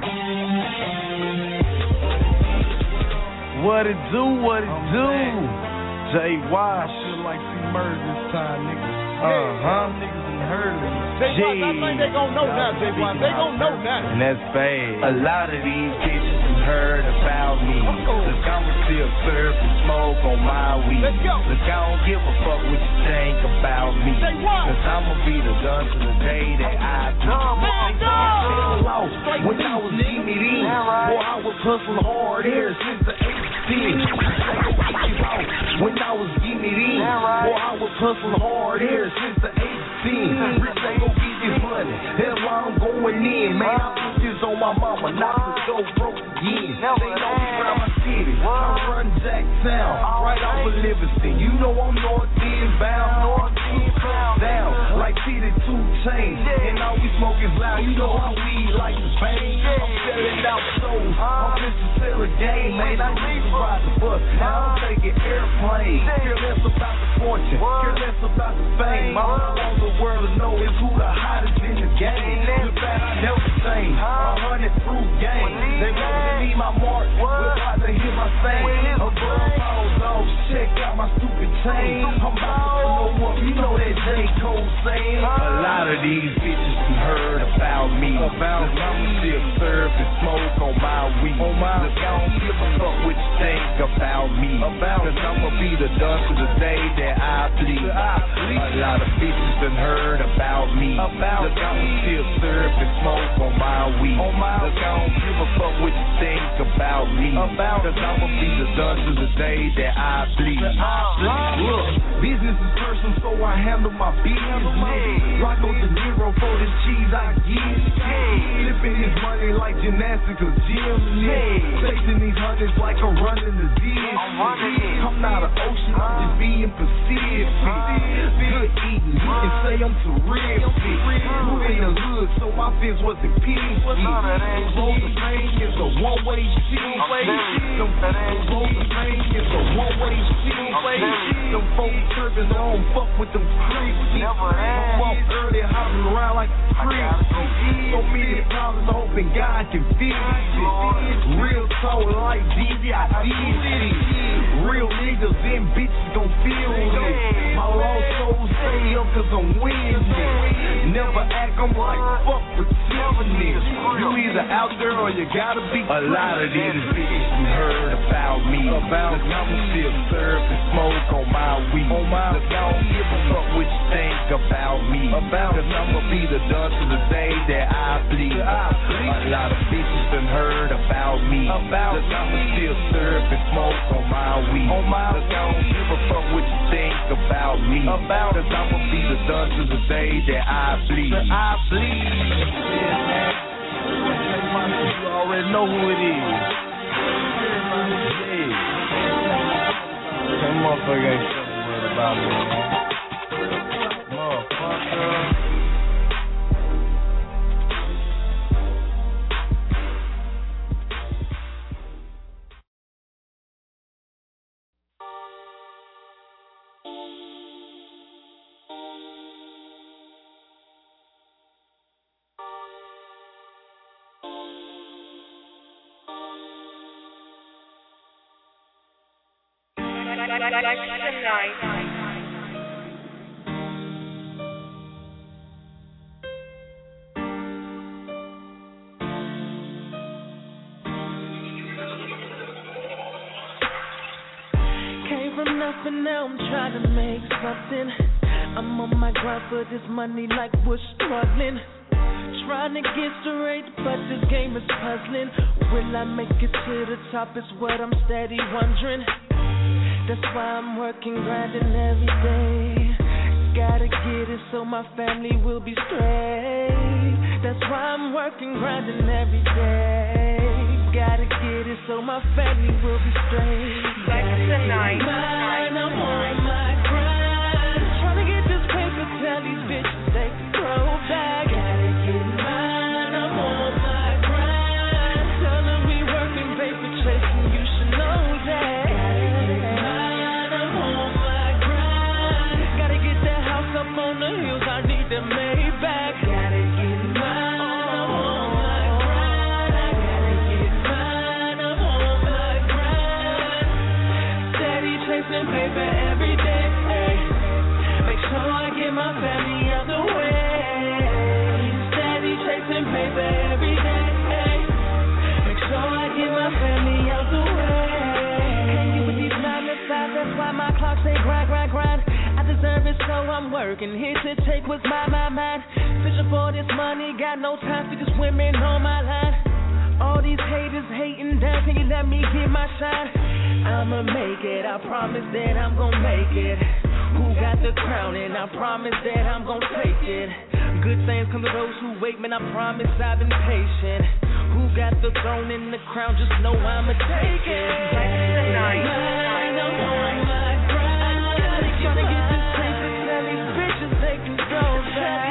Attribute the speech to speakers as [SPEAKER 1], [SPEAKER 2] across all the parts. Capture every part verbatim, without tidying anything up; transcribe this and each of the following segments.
[SPEAKER 1] What it do, what it do? Jay Wash.
[SPEAKER 2] I feel like see murder this time, nigga.
[SPEAKER 1] Uh-huh.
[SPEAKER 2] Niggas done heard of me.
[SPEAKER 1] G.
[SPEAKER 3] I think they gon' know now, Jay Wash. They gon' know now.
[SPEAKER 1] And that's bad. A lot of these bitches done heard about me. Look, I'ma still surf and smoke on my weed.
[SPEAKER 3] Let's go.
[SPEAKER 1] Look, I don't give a fuck what you think about me.
[SPEAKER 3] Say what?
[SPEAKER 1] Cause I'ma be the gun to the day that I die. When I was getting it in, boy, I was hustling hard here since the eighteen. When I was getting it in, boy, I was hustling hard here since the eighteen. Rich ain't gon' get this money, that's why I'm going in. Man, I put this on my mama, not to go broke again. They know me around my city, I run Jacktown, right off of Livingston. You know I'm north end bound, north end down, like T the two chains. And all we smoke is loud, you know how we like the pain. I'm selling out souls, I'm just to sell a game, man. I need to ride the bus, now I'm taking airplanes. Care less about the fortune, care less about the fame. All I want the world to know is who the hottest in the game. Good bad, I never change, a hundred proof game. They want to leave my mark, we're about to hit my thing. Above pounds off, check out my stupid chain. I'm about to blow up, you know that J. Cole saying. A lot of these bitches done heard about me. About me. I'ma still surf and smoke on my weed. On my Look, I don't give a fuck what you think about me. About Cause I'ma be the dust to the day that I bleed. A lot of bitches done heard about me. About Look, I'ma still surf and smoke on my weed. On my Look, I don't give a fuck what you think about me. About Cause I'ma be the dust to the day that I bleed. Look, business is personal, so I handle my business. Rocko De Niro for this cheese I get. Flipping this money like gymnastics or gym. Chasing these hundreds like I'm running the D S C. I'm not an ocean, I'm just being Pacific. Good eating, you can say I'm terrific. Grew in the hood, so my fist wasn't piggy. Roll the pain is a one-way shit. Them roll the pain is a one-way shit. Them folks tripping, I don't fuck with them creeps. I'm up early, hopping around like creeps. So many problems, I'm hoping God can fix it. Real talk like D D, I did it. Real niggas and bitches gon' feel it. My lost soul stay up cause I'm winning. Never act, I'm like fuck pretending. You either out there or you gotta be. A lot of these bitches you heard about me. About Look, I'ma still surf and smoke on my weed. On my Look, I don't give a fuck what you think about me. About Cause I'ma be the dust to the day that I bleed. A lot of bitches done heard about me. About Look, I'ma still surf and smoke on my weed. On my Look, I don't give a fuck what you think about me. About Cause I'ma be the dust to the day that I bleed. I bleed. Yeah, man. You already know who it is. Yeah. That motherfucker ain't fucking worried about me, man. Motherfucker.
[SPEAKER 4] Came from nothing, now I'm trying to make something. I'm on my grind for this money like we're struggling. Trying to get straight, but this game is puzzling. Will I make it to the top is what I'm steady wondering. That's why I'm working, grinding every day. Gotta get it so my family will be straight. That's why I'm working, grinding every day. Gotta get it so my family will be straight.
[SPEAKER 5] Like tonight.
[SPEAKER 4] Mine, I'm on my grind. Trying to get this paper, tell these bitches they can throw back. Gotta get mine, I'm on my grind. Tell them we working, paper chasing, you should know that. Gotta get mine, I'm on my grind. Gotta get that house up on the hills, I need that Maybach. Gotta get mine, I'm on my grind. chasing paper every day. Make sure I get my family out the way. Can't get with these nine to five, that's why my clock say grind, grind, grind. I deserve it, so I'm working. Here to take what's my, my, mine. Fishing for this money, got no time for these women on my line. All these haters hating down, can you let me get my shine? I'ma make it, I promise that I'm gonna make it. Who got the crown and I promise that I'm gonna take it. Good things come to those who wait, man, I promise I've been patient. Who got the throne and the crown, just know I'ma take it. Mine, I'm on my grind. Tryna get this place and tell these bitches they can go back.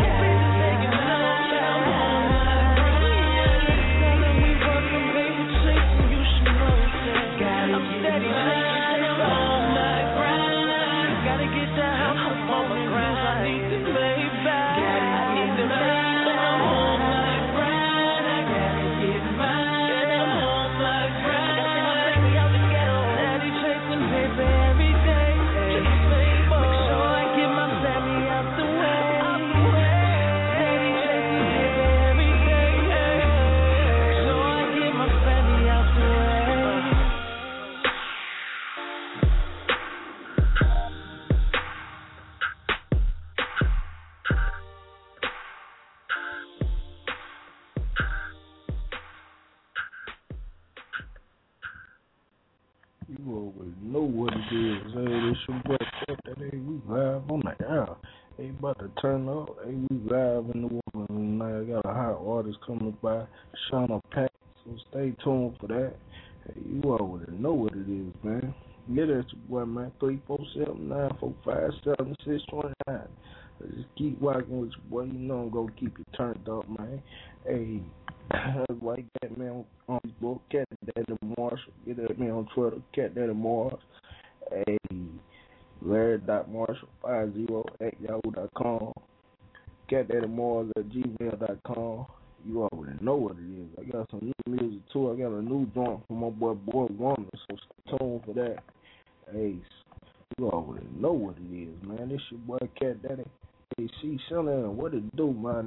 [SPEAKER 2] You always know what it is. Hey, this your boy Cat. That hey, we live on the air. Hey, about to turn up. Hey, we live in the woman tonight. I got a hot artist coming by, Shauna Pack. So stay tuned for that. Hey, you already know what it is, man. Get at your boy, man. three four seven, nine four five, seven six two nine. Just keep rocking with your boy. You know I'm gonna keep you turned up, man. Hey, like that, man, on Facebook, Cat Daddy Marshall. Get at me on Twitter, Cat Daddy Marshall. Hey, Larry dot Marshall five zero at yahoo dot com. Cat Daddy Marshall at gmail dot com. You already know what it is. I got some new music too. I got a new joint from my boy Boy Woman, so stay tuned for that. Hey, you already know what it is, man. This your boy Cat Daddy. Hey, see, Shannon, what it do, man?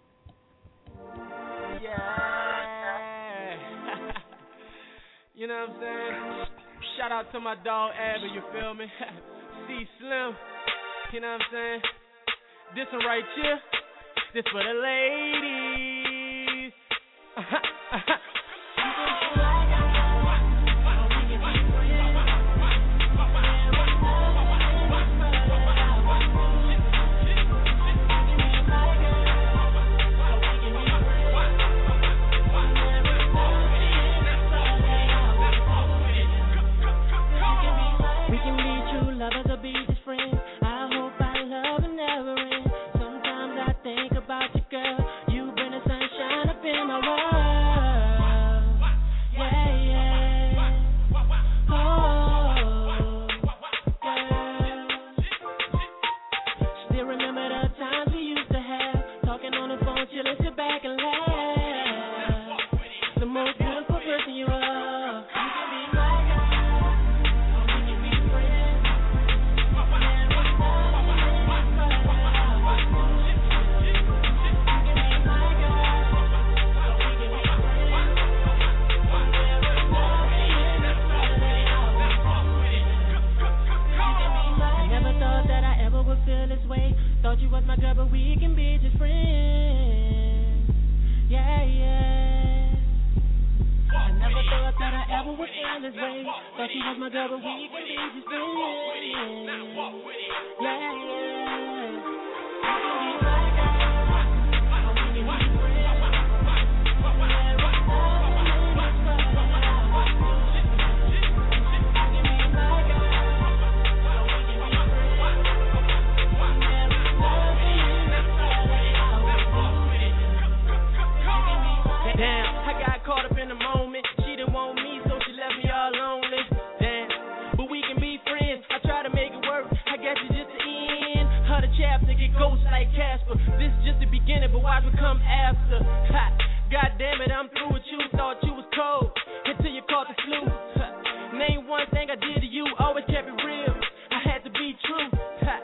[SPEAKER 3] Yeah. You know what I'm saying? Shout out to my dog Abby, you feel me? C Slim, you know what I'm saying? This one right here, this for the ladies.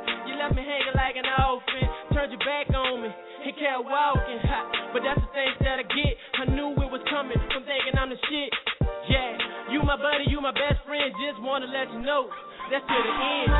[SPEAKER 4] But that's the thing that
[SPEAKER 3] you know, that's to the end.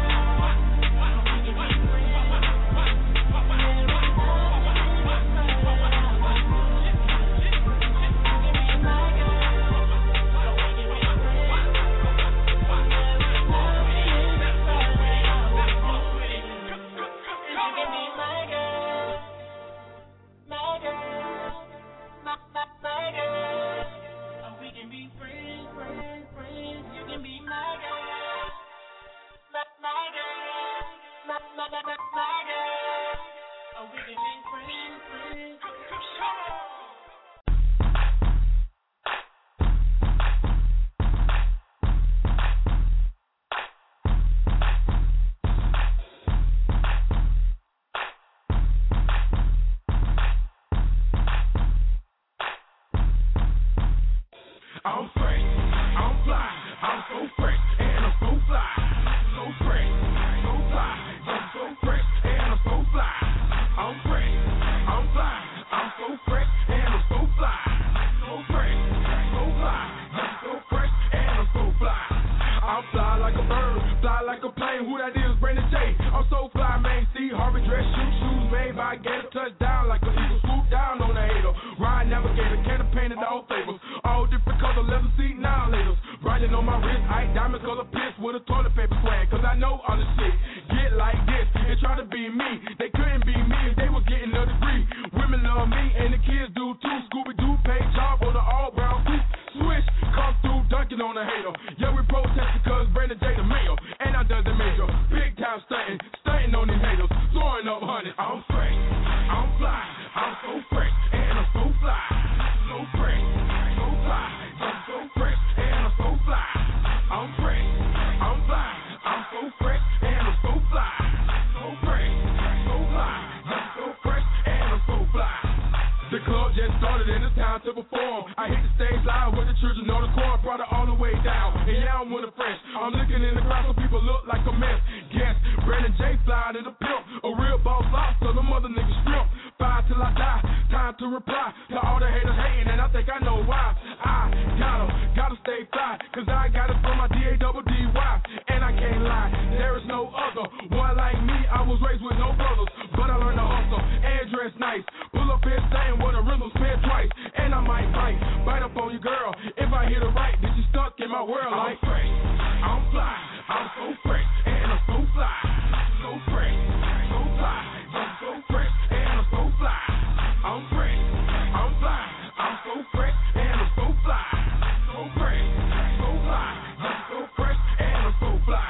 [SPEAKER 1] I'm fresh, I'm fly, I'm so fresh, and I'm so fly. So fresh, so fly, I'm so fresh, and I'm so fly. I'm fresh, I'm fly, I'm so fresh, and I'm so fly. So fresh, so fly, I'm so fresh, and I'm so fly. I'm fly like a bird, fly like a plane. Who that is? Brandon J. I'm so fly, man. See Harvey dress, shoes, shoes made by Gator, touchdown like an eagle, swoop down on the hater. Ride navigator, cannon painted all flavors. All different color leather seat now laters. Riding on my wrist, ice diamond color piss with a toilet paper swag. Cause I know all the shit get like this and try to be me. They couldn't be me if they was getting a degree. Women love me and the kids do too. Scooby-Doo paid job on the all brown suit. Swish, come through dunking on the hater. Yeah, we protested cause Brandon J the mayor. And I does the major. Big time stunting, stunting on these haters. Soaring up honey, I'm fresh, I'm fly, I'm so fresh, and I'm so fly. So fresh, so fly, I'm so fresh, and I'm so fly. I'm fresh, I'm fly, I'm so fresh, and I'm so fly. So fresh, so fly, I'm so fresh, and I'm so fly. The club just started and it's time to perform. I hit the stage live with the children on the court, brought it all the way down. And yeah, I'm with a fresh. I'm looking in the crowd so people look like a mess. Guess Brandon J fly to the pimp, a real boss lobster, the mother niggas shrimp. Five till I die, time to reply to all the haters hating, and I think I know why. I gotta, gotta stay fly, cause I got it from my D A double D Y. And I can't lie, there is no other one like me. I was raised with no brothers, but I learned to hustle and dress nice. Pull up here saying what a rhythm spin twice, and I might bite, bite up on you girl. If I hit it right, then she stuck in my world like I'm fresh, I'm fly, I'm so fresh, and I'm so fly. So fresh, so fly, I'm so fresh, and I'm so fly. I'm fresh, I'm fly, I'm so fresh, and I'm so fly. So fresh, so fly, I'm so fresh, and I'm so fly.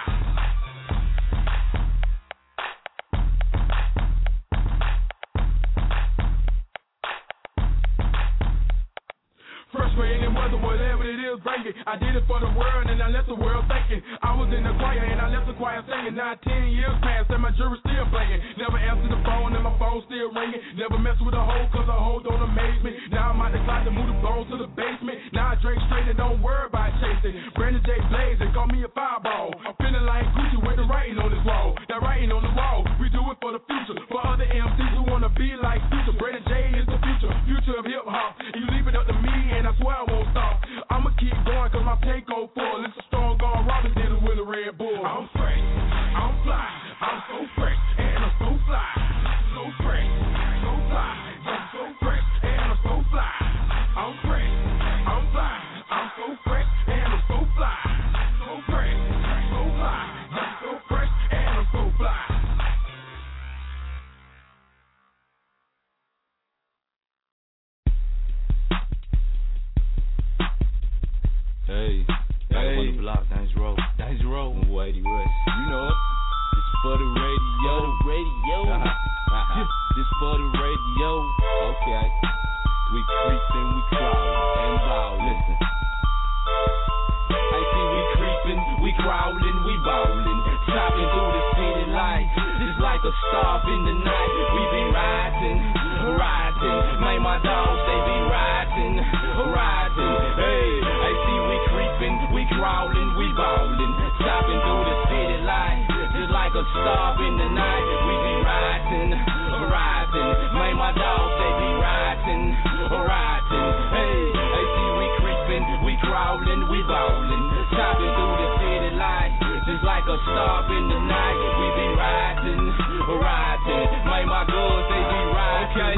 [SPEAKER 1] Fresh way in the weather, whatever it is, bring it. I did it for the world and I left the world thinking. I was in the choir and I left the choir singing. Now ten years passed and my jury still playing. Never answer the phone and my phone still ringing. Never mess with a hoe cause a hoe don't amaze me. Now I'm out the closet, move the bones to the basement. Now I drink straight and don't worry about chasing. Brandon J blazing, call me a fireball. I'm feeling like Gucci with the writing on this wall. That writing on the wall, we do it for the future. For other M Cs who wanna be like Future. Brandon J is the future, future of hip hop. And you leave it up to me and I swear I won't stop. I'ma keep going cause my tank go full. It's a strong arm Robin did it with a Red Bull. I'm fresh, I'm fly, I'm so fresh, and I'm so fly. So fresh, so fly, I'm so fresh, and I'm so fly. I'm fresh, I'm fly, I'm so fresh, and I'm so fly. So fresh, so fly, I'm so fresh, and I'm so fly.
[SPEAKER 5] Hey, hey, on the block, Danger Road, Danger Road, Whitey West, you know it. It's for the radio, for the radio. This for the radio. Okay, we creeping, we crawling, and ballin'. Listen, I see we creeping, we crawling, we ballin', chopping through the city lights. Just like a star in the night, we be riding, riding. Man, my dogs they be riding, riding. Hey, I see we creeping, we crawling, we ballin', chopping through the city lights. Just like a star in the night, we be riding, riding. Man, my dogs they be riding, riding. Hey, I see we creeping, we crawling, we ballin', chopping through the city lights. a stop in the night. We be riding, riding. Man, my girls, they be riding,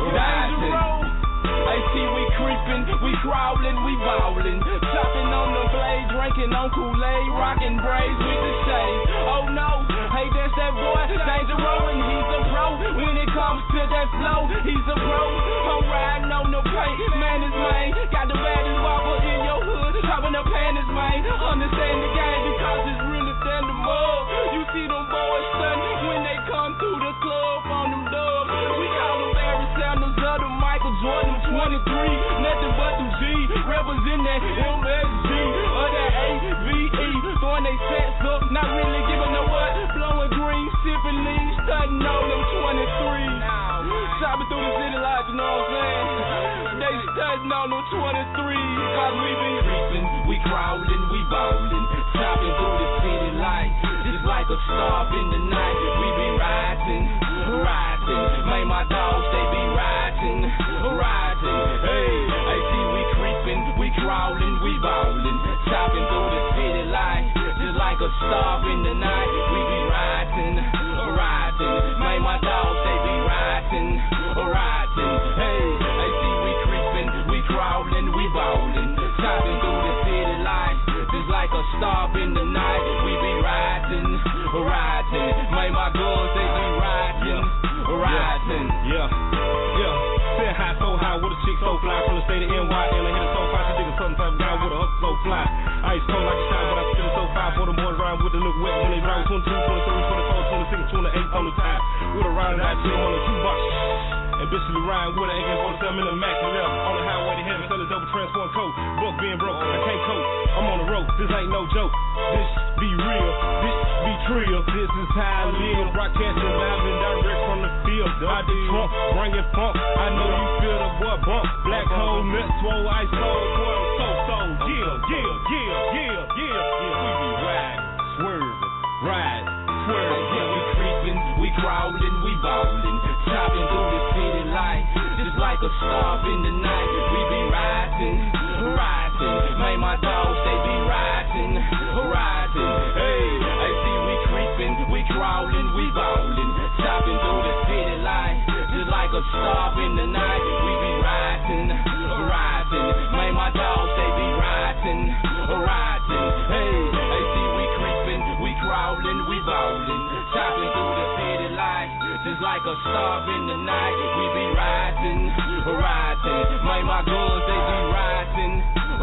[SPEAKER 5] riding. I see we creeping, we crawling, we bowling. Chopping on the blade, drinking on Kool-Aid, rocking braids with the shade. Oh no, hey, that's that boy, Dangerous, and he's a pro. When it comes to that flow, he's a pro. I'm riding on the paint, man is mine. Got the baddest wobble in your hood, chopping the panties, man. Understand the game because it's really than the mug. You see them boys stunning when they come through the club on them dubs. We call them Barry Sanders of the Michael Jordan twenty-three, nothing but them G, represent that M S G or that A V E, throwing they sets up, not really giving a what, blowing green, sipping lean, stunting on them twenty-three, shopping through the city lights, you know what I'm saying, they stunting on them twenty-three, cause we be creeping, we crawling, we bowling, shopping through the city lights, just like a star in the night, we be riding, riding, man, my dogs, they be riding, riding, hey, I see we creeping, we crawling, we bowling, chopping through the city lights, just like a star in the night, we be riding, riding, man, my dogs, they be riding, riding, hey, I see we creeping, we crawling, we bowling, chopping through the city lights, just like a star in the night, we be riding, riding, man, my girls, they be riding, riding, yeah, yeah. Sitting high, so high, with a chick so fly from the state of N Y L and hit it so fly, she dig a southern type guy with a hustle so fly. Ice cold like a shot, but I spit it so fire for them boys rhyme with the look wet when they ride with twenty-two, twenty-three, twenty-four, twenty-six, twenty-eight on the time. With a ride and I chill on the two box. And bitchly riding with an A K forty-seven in the Mac eleven. On the highway to heaven, sell a double transform coat. Book being broke, I can't cope. I'm on the road, this ain't no joke. This be real, this be trill. This is how I live, broadcasting live and direct from the field. I did Trump, bringing funk. I know you feel the boy bump. Black hole, nuts, swole, ice cold, boy, I'm so so. Yeah, yeah, yeah, yeah, yeah, yeah. We be riding, swerving, riding, swerving. Yeah, we creeping, we crawling, we bowling, chopping through the city lights, just like a star in the night. We be riding, riding. Man, my dogs, they be riding, riding. Hey, I see we creeping, we crawling, we bowling, chopping through the city lights, just like a star in the night. We be riding, riding. Man, my dogs, they be riding, riding. Hey, I see we creeping, we crawling, we bowling, chopping through the city lights, just like a star in the night. We be riding, riding. Man, my girls, they be riding,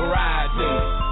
[SPEAKER 5] riding.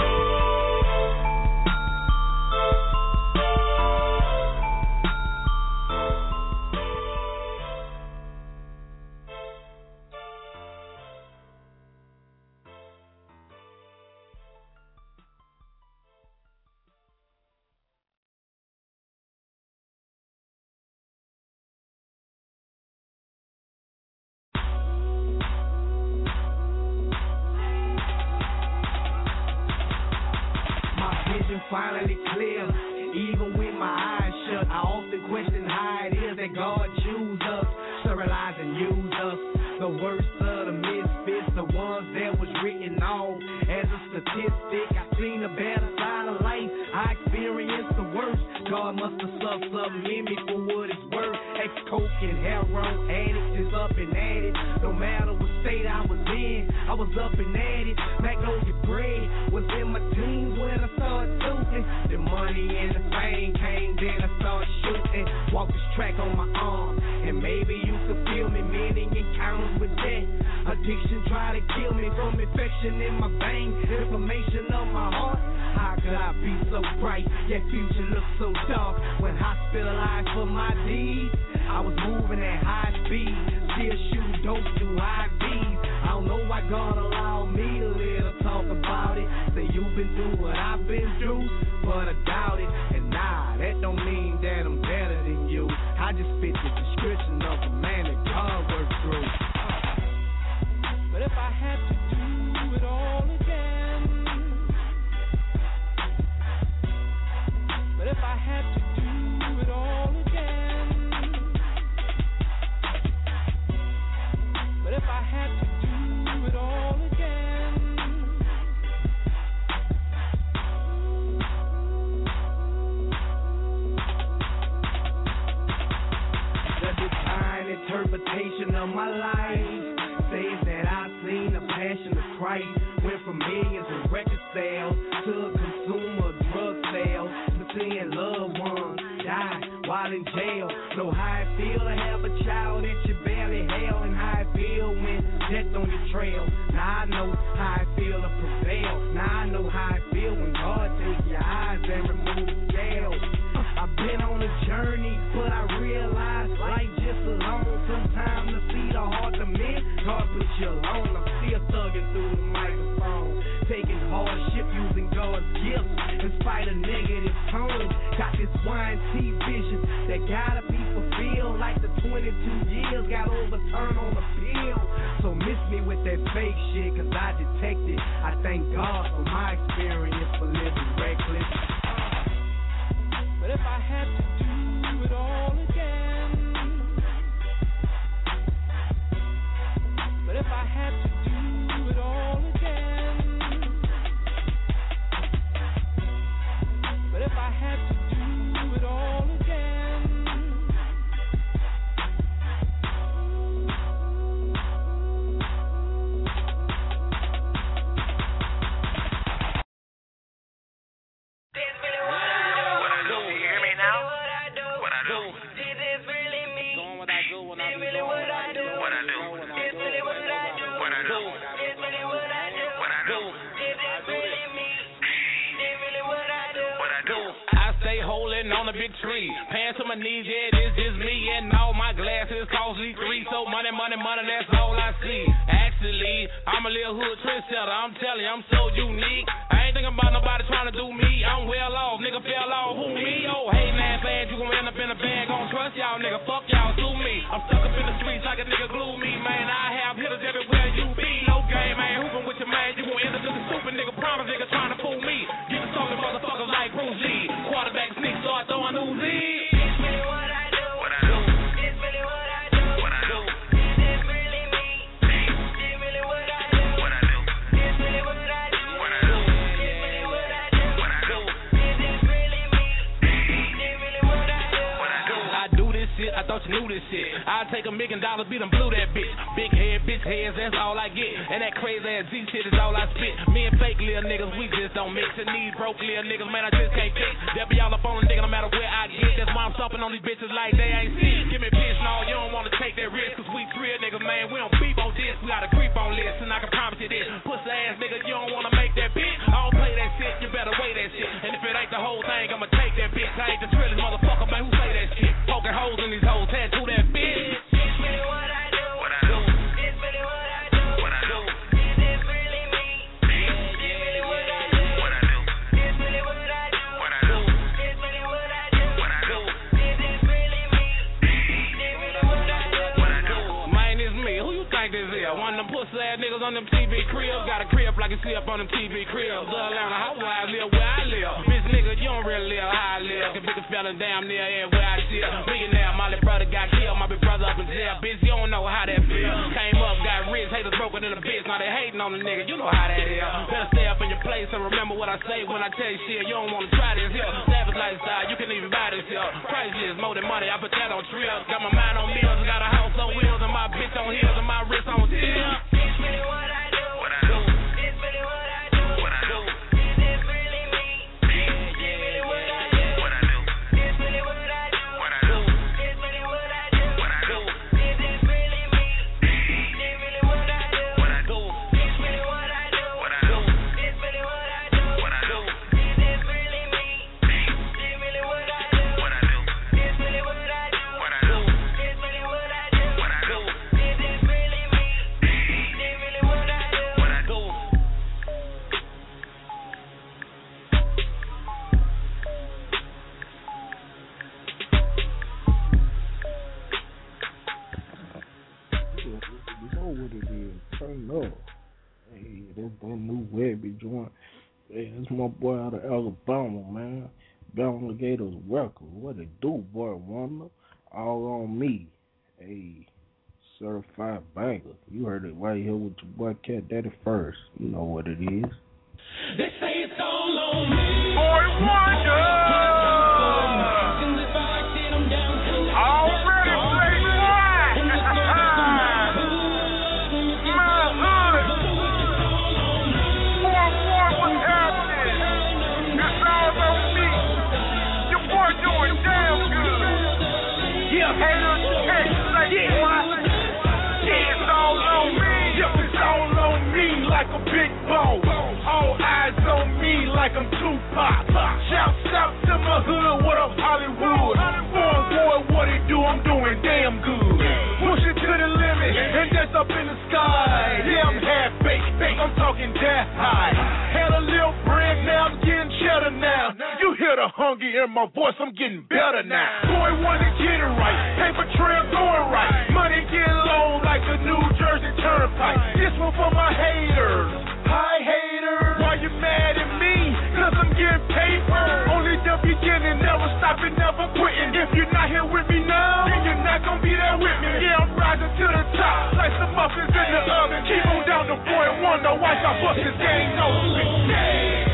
[SPEAKER 1] Finally clear, even with my eyes shut. I often question how it is that God choose us, sterilize and use us. The worst of the misfits, the ones that was written off as a statistic. I seen the better side of life, I experienced the worst. God must have sucked something in me for what it's worth. Ex-coke and heroin addict, just up and at it. No matter what state I was in, I was up and at it. Magnolia bread was in my teens when I started shooting. The money and the fame came, then I started shooting. Walk this track on my arm, and maybe you could feel me. Many encounters with death. Addiction try to kill me from infection in my veins, inflammation of my heart. How could I be so bright, yet future looks so dark? When hospitalized for my deeds, I was moving at high speed, still shooting dope through I Vs. I don't know why God allowed me to live to talk about it. Say you've been through what I've been through, but I doubt it. And nah, that don't mean that I'm better than you. I just fit the description of a man that God worked through.
[SPEAKER 4] But if I had to do it all again, but if I had to do it all again, but if I had to do it all again,
[SPEAKER 1] Christ. Went from millions in record sales to consumer drug sales. To seeing loved ones die while in jail. Know how it feel to have a child that you barely held, and how it feel when death on your trail. Now I know how it feel to prevail. Now I know how it feel when God take your eyes and remove the scales. I've been on a journey, but I realize life just alone. Sometimes to see the heart to men, God put you alone. I'm still thugging through the microphone, taking hardship, using God's gifts in spite of negative tone. Got this Y and T vision that gotta be fulfilled, like the twenty-two years got overturned on the pill. So miss me with that fake shit, cause I detected. I thank God for my experience for living reckless.
[SPEAKER 4] But if I had to do it all again, but if I had to do it all again, but if I had to do it all again,
[SPEAKER 6] this really what I do. What I do. You hear me now? What I do. What I do. This is really me. Doing what I do. When I do. Really what I do. What I do. This really what I do. What I do. This really what I do. What I do. This is really me. This really what I do. What I do.
[SPEAKER 7] I stay holding on a big tree, pants on my knees, yeah, this is me, and all my glasses costly three, so money, money, money, that's all I see. Actually, I'm a little hood trendsetter, I'm telling you, I'm so unique. I ain't thinking about nobody trying to do me, I'm well off, nigga fell off, who me? Oh, hey, man, bad, you gon' end up in a bag, gon' trust y'all, nigga, fuck y'all, sue me. I'm stuck up in the streets like a nigga glue me, man, I have hitters everywhere you be. No game, man, hooping with your man, you gon' end up just a stupid nigga, promise nigga trying to fool me. Get the talking motherfuckers like Bruce Lee, quarterback sneak, start throwing Uzi.
[SPEAKER 6] This really what I do. What I do. This really what I do. What I do. This is really me. This really what I do. What I do. This really what I do. What I do. This really what I do. What I do. This is really me. This really what I do. What I do.
[SPEAKER 7] I do this shit, I thought you knew this shit. I'll take a million dollars, beat them blue that bitch. Big head, bitch heads, that's all I get. And that crazy ass G shit is all I spit. Me and fake little niggas, we just don't mix. And these broke little niggas, man, I just can't fix. They'll be all up on a nigga no matter where I get. That's why I'm stomping on these bitches like they ain't see. Give me piss, no, you don't wanna take that risk. Cause we real niggas, man, we don't beef on this. We got a creep on list, and I can promise you this. Pussy ass nigga, you don't wanna make that bitch. I don't play that shit, you better weigh that shit. And if it ain't the whole thing, I'ma take that bitch. I ain't the trillest motherfucker, man, who say that shit? Poking holes in these hoes, tattoo that bitch.
[SPEAKER 6] This really what I do. What I do. This really what I do. What I do. This is really me. This really what I do. What I do. This really what I do. What I do. This really what I do. What I do. This is really me. This really what I do. What I do.
[SPEAKER 7] Man, it's me. Who you think this is? One of them pussy ass niggas on them T V cribs. Got a crib like you see up on them T V cribs. The Atlanta, how I live where I live. Bitch nigga, you don't really live how I live. Cause bitch fellas damn near everywhere I chill. Millionaire, my little brother got killed. My big brother up in jail. Bitch, you don't know how that feel. Came up, got rich, haters broken in the bitch. Now they hating on the nigga. You know how that is. Better stay up in your place and remember what I say when I tell you shit. You don't wanna try this here. Savage lifestyle, you can even buy this here. Priceless, more than money. I put that on trips. Got my mind on meals, got a house on wheels, and my bitch on heels, and my wrist on tips.
[SPEAKER 6] This really what I do. What I do. This really what I do. What I do. This is really me. This really what I do. What I do. This really what I do. What I do. This really what I do. What I do. This is really me. This really what I do. What I do. This really what I do. What I do. This really what I do. What I do. This is really me. This really what I do. What I do. This really what I do. What I do. This really what I do. What I do. This is really me. This really what I do. What I do.
[SPEAKER 2] You know what it is. Turn up. Hey, that's that new Webby joint. Hey, that's my boy out of Alabama, man. Bama Gators welcome. What it do, boy? Wonder. All on me. Hey, certified banger. You heard it right here with your boy Cat Daddy first. You know what it is.
[SPEAKER 7] They say it's all on me.
[SPEAKER 6] Boy Wonder. Already played one. My hood.
[SPEAKER 8] like a big boss. All eyes on me like I'm Tupac. Shouts out to my hood, what up Hollywood? Foreign boy, what it do? I'm doing damn good. Push it to the limit, and that's up in the sky. Yeah, I'm half baked, I'm talking that high. Had a little bread, now I'm getting cheddar now. You hear the hunger in my voice, I'm getting better now. Boy, wanna get it right, paper trail going right. Money getting low like the New Jersey Turnpike. This one for my haters. Hi haters, why you mad at me? Cause I'm getting paper. Only the beginning, never stopping, never quitting. If you're not here with me now, then you're not gonna be there with me. Yeah, I'm rising to the top, like some muffins in the oven. Keep on down the boy and wonder why I bust this game open. Yeah.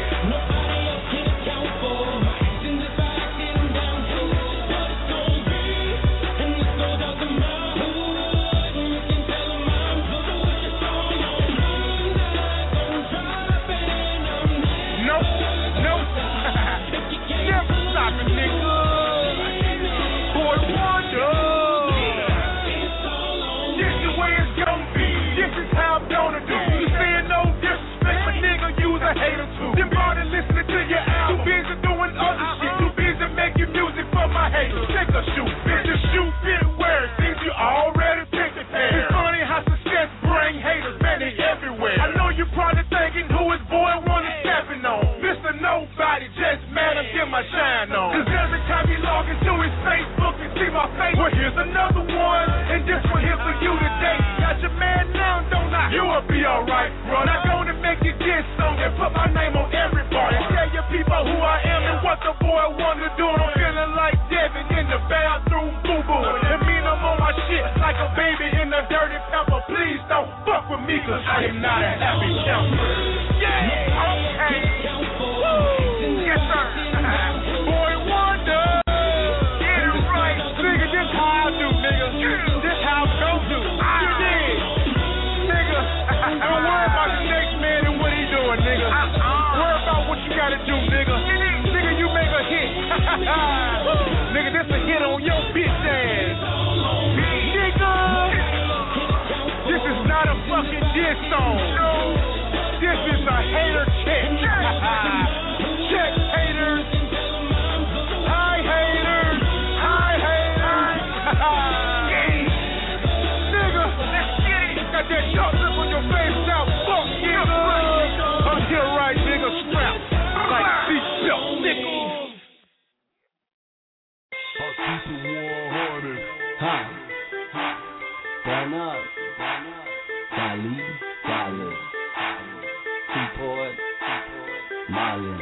[SPEAKER 8] Hater too. Them body listening to your album. Too busy doing other shit. Too busy making music for my haters. Take a shoot, bitch. Just shoot, fit, wear it. Things you already picked it there. It's funny how success bring haters, man, they everywhere. I know you probably thinking who his boy wanna stepping on. Mister Nobody, just mad and get my shine on. Cause every time you log into his Facebook and see my face, well, here's another one. And this one here for you today. Got your man now, don't I? You'll be alright, bro. Not gonna make you diss on and put my name on every bar. And tell your people who I am and what the boy wanna do. And I'm feeling like Devin in the bathroom, boo-boo. It mean I'm on my shit like a baby in the dirty pepper. Please don't fuck with me, cause I am not a happy camper. Yeah, okay. Woo. Yes, sir. Boy Wonder. Get it right. Nigga, this how I do, nigga. This how I'm gon' do. I did. Nigga, don't worry about the next man and what he doing, nigga. Worry about what you gotta do, nigga. Nigga, you make a hit. Nigga, this a hit on your bitch ass. Nigga, this is not a fucking diss song. This is a hater check. Check haters. Hi haters. Hi haters. Nigga, let's get it. Got that sharp look on your face now. Fuck nigga. I'm here right, nigga. Strap like seatbelt, nigga.
[SPEAKER 1] I'll keep it one hundred.
[SPEAKER 5] Huh. Burn up. Cali, Cali. Seaport, Marlin.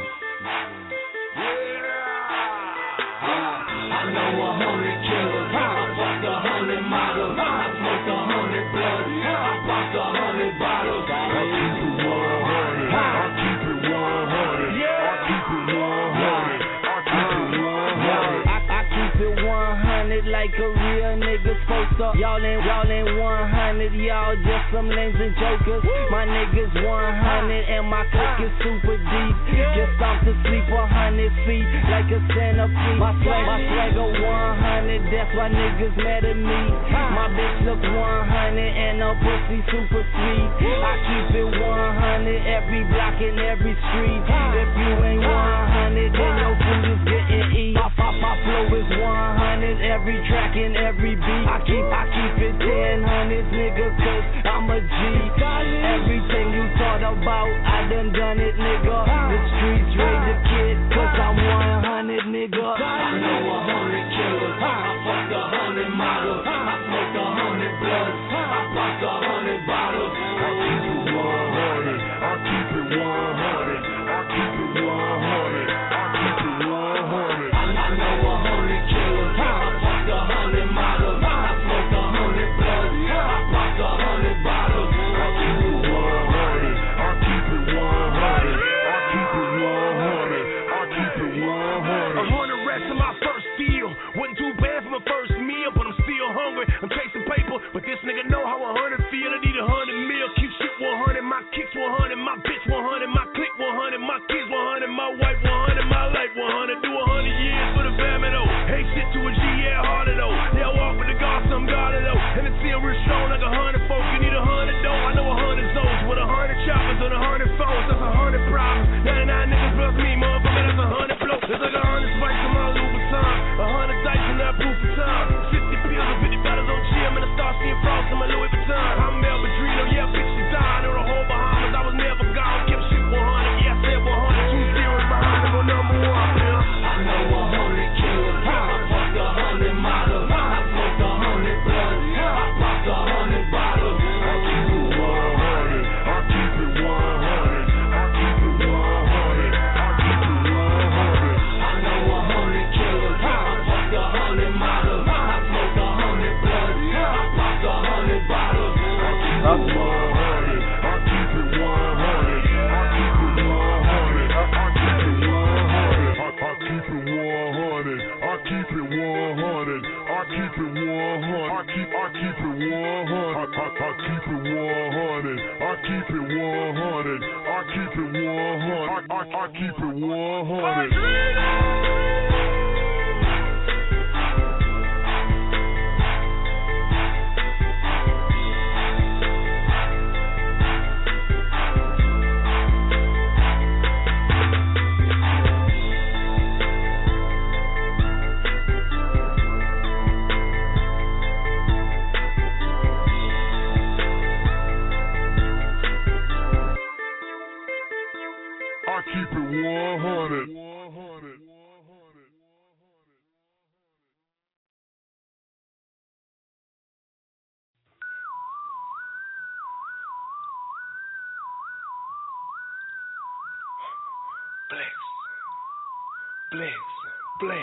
[SPEAKER 5] I know a hundred killers. I fucked a hundred models. I smoked a hundred bloods. I popped a hundred bottles.
[SPEAKER 1] I'll keep it one hundred. I'll keep it one hundred. I'll keep it one hundred. I'll keep it one hundred.
[SPEAKER 9] I keep it one hundred like a real nigga supposed to. Y'all ain't, y'all ain't one hundred, y'all just some lames and jokers. My niggas one hundred and my clique is super deep. Just off to sleep one hundred feet like a centipede. My swag, my swagger one hundred, that's why niggas mad at me. My bitch look one hundred and her pussy super sweet. I keep it one hundred every block and every street. If you ain't one hundred, then your food is getting eat. My, my, my flow is one hundred every track and every beat. I keep, I keep it ten hundred, nigga, cause I'm a G. Everything you thought about, I done done it, nigga. The streets raise the kid, cause I'm one hundred, nigga.
[SPEAKER 5] I know a hundred killers. I fucked a hundred models. I smoked a hundred bloods. I popped a hundred bottles.
[SPEAKER 1] I'll keep it one hundred. I'll keep it one hundred. I'll keep it one hundred. I'll keep it one hundred.
[SPEAKER 5] I, I know a hundred killers. I fucked a hundred models. I smoked a hundred bloods. I popped a hundred bottles.
[SPEAKER 1] I'll keep it one hundred. I'll keep it one hundred. I'll keep it one hundred. I'll keep it one hundred.
[SPEAKER 8] A hundred racks in my first deal. Wasn't too bad for my first meal, but I'm still hungry. I'm chasing paper, but this nigga know how a hundred feel. I need a hundred mil. Keep shit one hundred. My kicks one hundred. My bitch one hundred. My clique one hundred. My kids one hundred. My wife one hundred. My life one hundred. Do a hundred years for the family though. Hey shit to a G, yeah, harder though. Yeah, I walk with the God, some God though. And it's still real strong like a hundred folk. You need a hundred though. I know a hundred zones with a hundred choppers one hundred. I keep it one hundred. I, I, I keep it one hundred. Keep it one hundred.
[SPEAKER 10] Flex. Flex. Flex.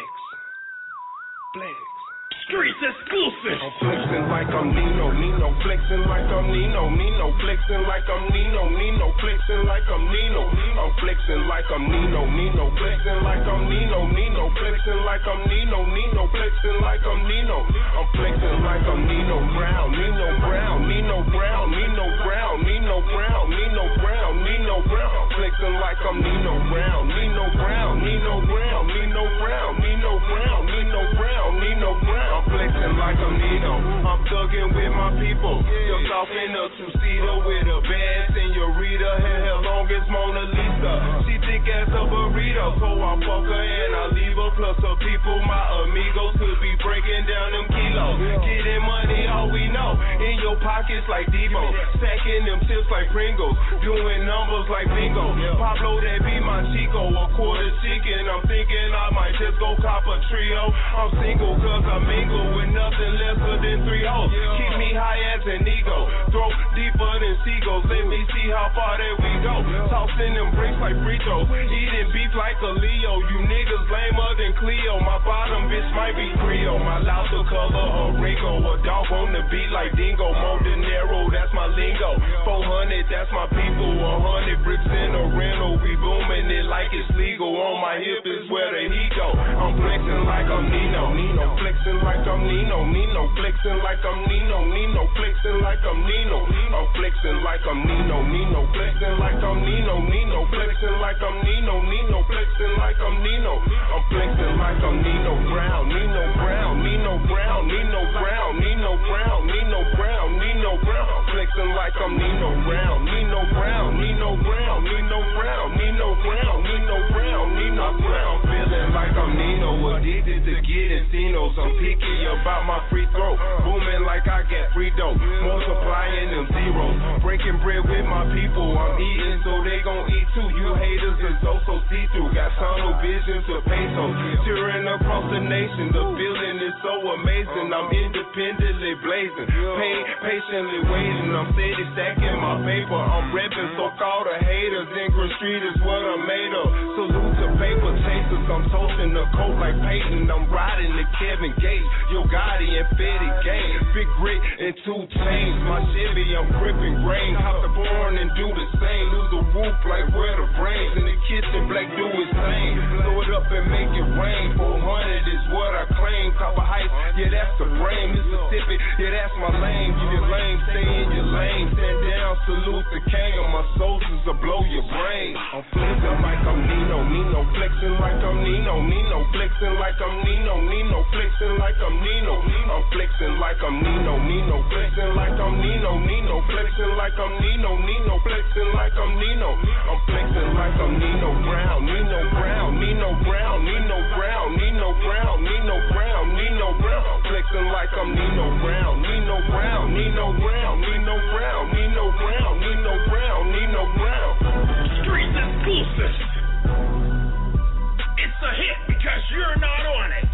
[SPEAKER 10] Flex. Streets exclusive. I'm flexing like I'm Nino, Nino, flexing like I'm Nino, Nino, flexing like I'm Nino, Nino, flexing like I'm Nino. I'm flexing like I'm Nino, Nino, flexing like I'm Nino, Nino, flexing like I'm Nino, Nino, flexing like I'm Nino. I'm flexing like I'm Nino Brown, Nino Brown, Nino Brown, Nino Brown, Nino Brown, Nino Brown, Nino Brown. I'm flexing like I'm Nino Brown, Nino Brown, Nino Brown, Nino Brown, Nino Brown, Nino Brown, Nino Brown. I'm flexing like I'm Nino. I'm thugging with my people. Just off in a two-seater with a bad senorita. Her hair long as Mona Lisa. She thick as a burrito. So I fuck her and I leave her. Plus her people, my amigos, could be breaking down them kilos. Getting money, all we know. In your pockets like Devo. Stacking them chips like Pringles. Doing numbers like bingo. Pablo, that be my Chico. A quarter chicken. I'm thinking I might just go cop a trio. I'm single cause I mingle with nothing lesser than three hoes. Keep me high as an ego. Throw deeper than seagulls. Let me see how far that we go. Tossing them bricks like free throws. Eating beef like a Leo. You niggas lamer than Cleo. My bottom bitch might be Creole. My loud the color of Ringo. A dog on the beat like Dingo. Mo De Niro, that's my lingo. four hundred, that's my people. one hundred bricks in a rental. We booming it like it's legal. On my hip is where the heat go. I'm flexing like I'm Nino. Nino flexing like I'm Nino. Nino flexing like I'm Nino. Nino flexing like I'm Nino. I'm flexing like I'm Nino. Nino flexing like I'm Nino. Nino flexing like I'm Nino. Nino flexing like I'm Nino. I'm flexing like I'm Nino Brown. Nino Brown. Nino Brown. Nino Brown. Nino Brown. Nino Brown. Nino Brown. I'm flexing like I'm Nino Brown. Nino Brown. Nino Brown. Nino Brown. Nino Brown. Nino Brown. Nino Brown. Feeling like I'm Nino. Addicted to getting Cinos. I'm picky about my free throw. Booming like I get free dough. Multiplying them zeros. Breaking bread with my people. I'm eating so they gon' eat too. You haters is also see-through. Got tunnel vision to pesos. Cheering across the nation. The feeling is so amazing. I'm independently blazing. Pain, patiently waiting. I'm steady stacking my paper. I'm repping so called the haters. Ingram Street is what I'm made of. Salute to paper chasers. I'm toasting the coat like Peyton. I'm riding the Kevin Gates. Yo Gotti and Fetty Gang. Big Grit and two chains. My Chevy, I'm gripping grain. Hop the born and do the same. Lose the roof like where the brains. In the kitchen, black do his thing. Throw it up and make it rain. four hundred is what I claim. Copper Heights, yeah, that's the brain. Mississippi, yeah, that's my lane. You your lane, stay in your lane. Stand down, salute the king. Of my soldiers will blow your brain. I'm flexing like I'm Nino. Nino flexing like I'm Nino. Nino flexing like I'm Nino. Nino flexing like I'm Nino. I'm flexing like I'm Nino. Nino flexing like I'm Nino. Nino flexing like I'm Nino. Nino flexing like I'm Nino. I'm flexing like I'm Nino Brown. Nino Brown. Nino Brown. Nino Brown. Nino Brown. Nino Brown. Nino Brown. I'm flexing like I'm Nino Brown. Nino Brown. Nino Brown. Nino Brown. Nino Brown. Nino Brown. Nino Brown. Streets exclusive. It's a hit because you're not on it.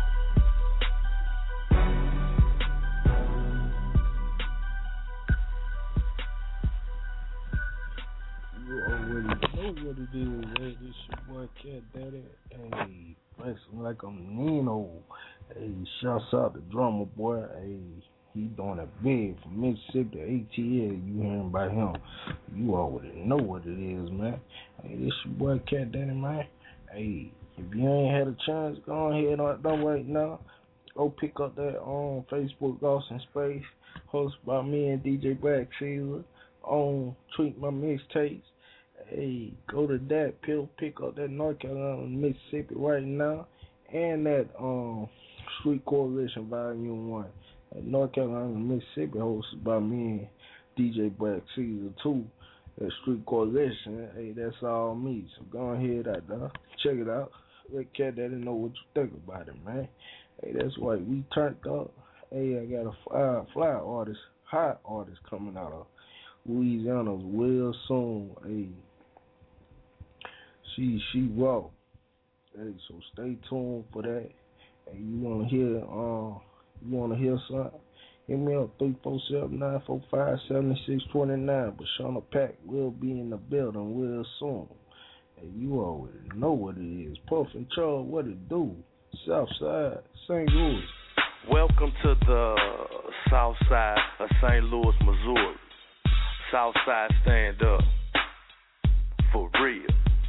[SPEAKER 2] You already know what it is. Hey, this your boy Cat Daddy. Hey, flexing like I'm Nino. Hey, shouts out to Drummer Boy. Hey, he doing it big from Mississippi to A T L. You hearing about him. You already know what it is, man. Hey, this your boy Cat Daddy, man. Hey, if you ain't had a chance, go ahead and don't wait now. Go pick up that on um, Facebook Lost in Space, hosted by me and D J Black Caesar. on Tweet My Mixtapes. Hey, go to that pill, pick up that North Carolina, Mississippi right now, and that um Street Coalition Volume One. At North Carolina, Mississippi, hosted by me and D J Black Season Two. That Street Coalition, hey, that's all me. So go ahead out there, check it out. Let Cat Daddy know what you think about it, man. Hey, that's right, we turned up. Hey, I got a fly, fly artist, hot artist coming out of Louisiana real soon. Hey, she she raw. Hey, so stay tuned for that. Hey, you wanna hear uh you wanna hear something? Hit me up three four seven nine four five seven six two nine. But Shauna Pack will be in the building real soon. Hey, you already know what it is. Puff and Charles, what it do? Southside, Saint Louis.
[SPEAKER 11] Welcome to the South Side of Saint Louis, Missouri. Southside stand up. For real.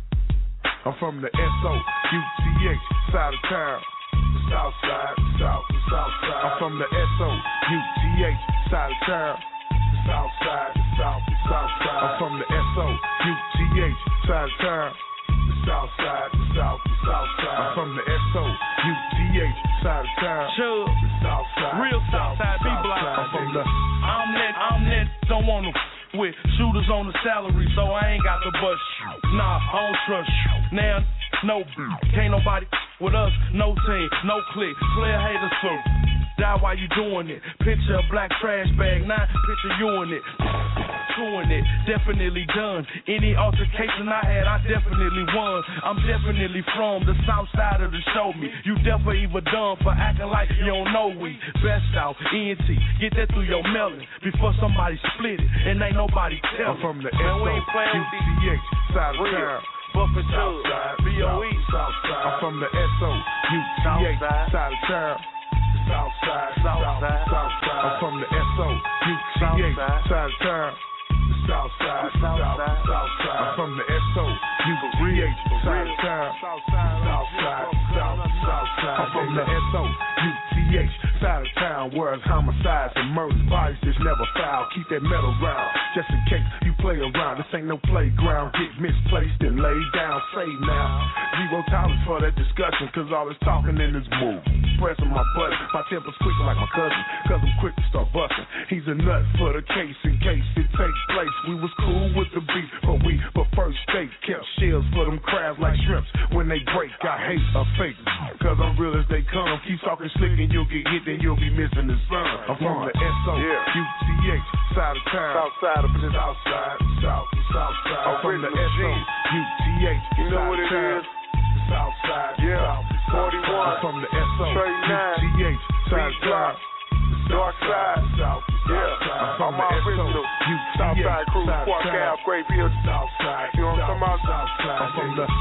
[SPEAKER 8] I'm from the S O U T H side of town. The South Side, the South, the South Side. I'm from the S O U T H side of town. The South Side, the South, the South Side. I'm from the S O U T H side of town. The South Side, the South, the South Side. I'm from the S O U T H side of town.
[SPEAKER 12] Sure.
[SPEAKER 8] The South Side,
[SPEAKER 12] real South Side B-block.
[SPEAKER 8] I'm from the.
[SPEAKER 12] I'm that, I'm that, don't want to with shooters on the salary, so I ain't got the bust you. Nah, I don't trust you. Now, no, can't nobody with us, no team, no click, player haters so. Die while you doing it. Picture a black trash bag, now picture you in it. Doing it, definitely done. Any altercation I had, I definitely won. I'm definitely from the south side of the show me. You definitely even done for acting like you don't know we. Best out, E N T, get that through your melon before somebody split it and ain't nobody tell.
[SPEAKER 8] I'm from the S O U T H side of town.
[SPEAKER 12] Buffett Chug, B O E.
[SPEAKER 8] I'm from the S O U T H side of town. South side, South side, South side. I'm from the S O U T H side of town. South side, South side, South side. I'm from the S O U T H side of town. South side, South side, South side. I'm from the S O U T H side of town, where it's homicides and murders, bodies just never foul. Keep that metal round, just in case you play around. This ain't no playground. Get misplaced and laid down. Say now, zero tolerance for that discussion, cause all this talking in this move. Pressing my button, my temper's quicker like my cousin, cause I'm quick to start busting. He's a nut for the case in case it takes place. We was cool with the beef, but we, but first date, kept shells for them crabs like shrimps. When they break, I hate a fake, cause I'm real as they come. Keep talking slick and you'll get hit, then you'll be missing the sun. I'm from the S O U T H side of town. South side of the South side, South, South side. I'm from the S O U T H you know what it is? South side, yeah, forty-one. I'm from the S O U T H side of town. Dark side, South, yeah. I'm my original South Side crew, Quark Ave, Grayfield, South side. You know what I'm talking about? South side. I'm from the.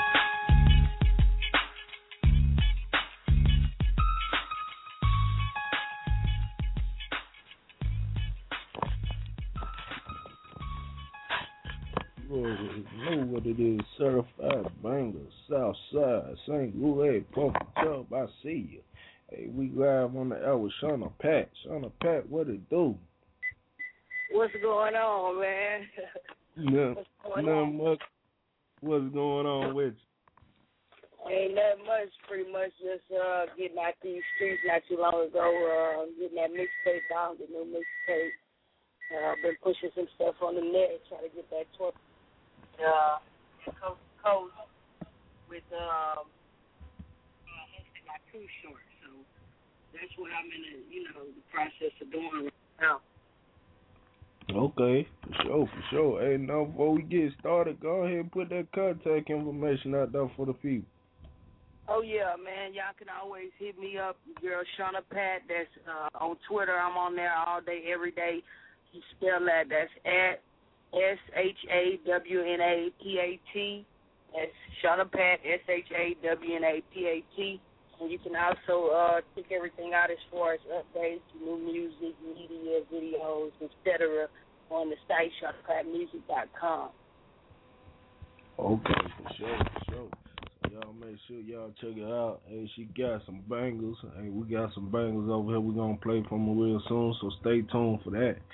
[SPEAKER 2] You already know what it is. Certified banger, South Side, Saint Louis, Pump Chub, I see you. Hey, we live on the air with Shauna Pat. Shauna Pat, what it do?
[SPEAKER 13] What's going on, man?
[SPEAKER 2] Yeah,
[SPEAKER 13] What's going
[SPEAKER 2] nothing
[SPEAKER 13] on?
[SPEAKER 2] much. What's going on with you?
[SPEAKER 13] Ain't that much, pretty much just uh, getting out these streets not too long ago, uh, getting that mixtape out, the new mixtape. Uh, I've been pushing some stuff on the net, trying to get that tour uh, coast to coast with um, uh, got too short. So that's what I'm in the, you know, the process of doing right now.
[SPEAKER 2] Okay, for sure, for sure. Hey, now before we get started, go ahead and put that contact information out there for the people.
[SPEAKER 13] Oh, yeah, man. Y'all can always hit me up, girl Shauna Pat. That's uh, on Twitter. I'm on there all day, every day. You spell that. That's at S H A W N A P A T. That's Shauna Pat, S H A W N A P A T. And you can also uh, check everything out as far as updates, new music, media, videos, et cetera on the site, shauna pat music dot com.
[SPEAKER 2] Okay, for sure, for sure. So y'all make sure y'all check it out. Hey, she got some bangles. Hey, we got some bangles over here we're going to play from her real soon, so stay tuned for that.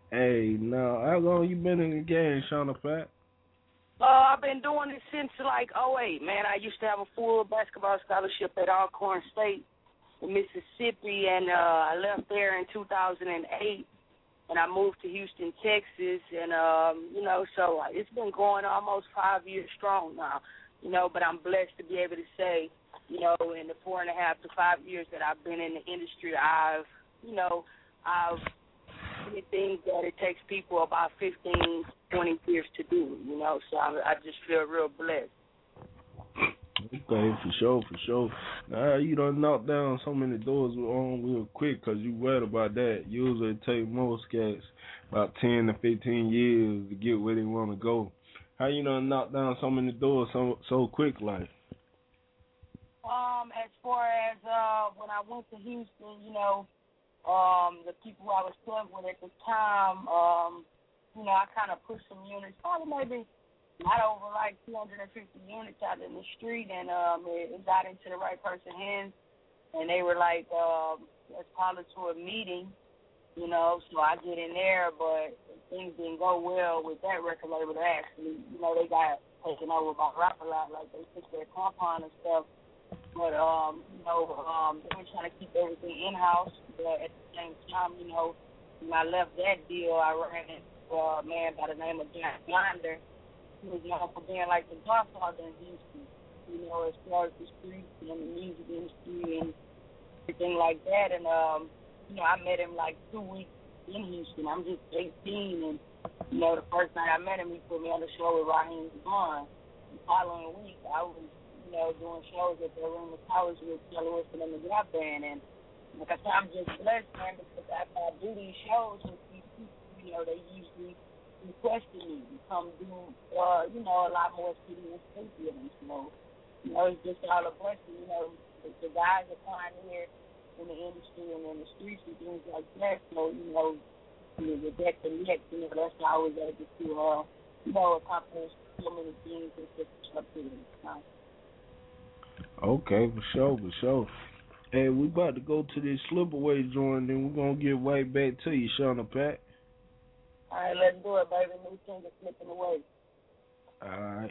[SPEAKER 2] Hey, now, how long you been in the game, Shauna Pat?
[SPEAKER 13] Uh, I've been doing this since like oh eight, man. I used to have a full basketball scholarship at Alcorn State in Mississippi, and uh, I left there in two thousand eight, and I moved to Houston, Texas, and, um, you know, so it's been going almost five years strong now, you know, but I'm blessed to be able to say, you know, in the four and a half to five years that I've been in the industry, I've, you know, I've did things that it takes people about fifteen, twenty years to do, you know, so I, I just feel real blessed.
[SPEAKER 2] Okay, for sure, for sure. Now, you done knocked down so many doors on real quick because you read about that. Usually it take most cats about ten to fifteen years to get where they want to go. How you done knocked down so many doors so so quick like?
[SPEAKER 13] Um, as far as uh, when I went to Houston, you know, um, the people I was stuck with at the time, um, you know, I kind of pushed some units, probably maybe not over like two hundred fifty units out in the street, and um, it, it got into the right person's hands, and they were like, um, let's call it to a meeting, you know, so I get in there, but things didn't go well with that record label. They actually, you know, they got taken over by Rap-A-Lot, like they took their compound and stuff. But, um, you know, um, they were trying to keep everything in-house. But at the same time, you know, when I left that deal, I ran into a man by the name of John Yonder, who was known for being like the godfather in Houston, you know, as far as the streets and the music industry and everything like that. And, um, you know, I met him like two weeks in Houston. I'm just eighteen. And, you know, the first night I met him, he put me on the show with Raheem Devon. The following week, I was, you know, doing shows at the Arena Towers with Kelly Wilson and the Gap Band. And like I said, I'm just blessed, man, because after I do these shows with these people, you know, they usually requested me to come do, uh, you know, a lot more city and state events, you know. You know, it's just all a blessing, you know. The, the guys are pioneer in the industry and in the streets and things like that. So, you know, you know with that connect, you know, that's how I was able to, uh, you know, accomplish so many things in such a short period of time.
[SPEAKER 2] Okay, for sure, for sure. Hey, we about to go to this slip away joint, then we're going to get right back to you, Shauna Pat.
[SPEAKER 13] All right, let's do it, baby. New thing is slipping away.
[SPEAKER 2] All right.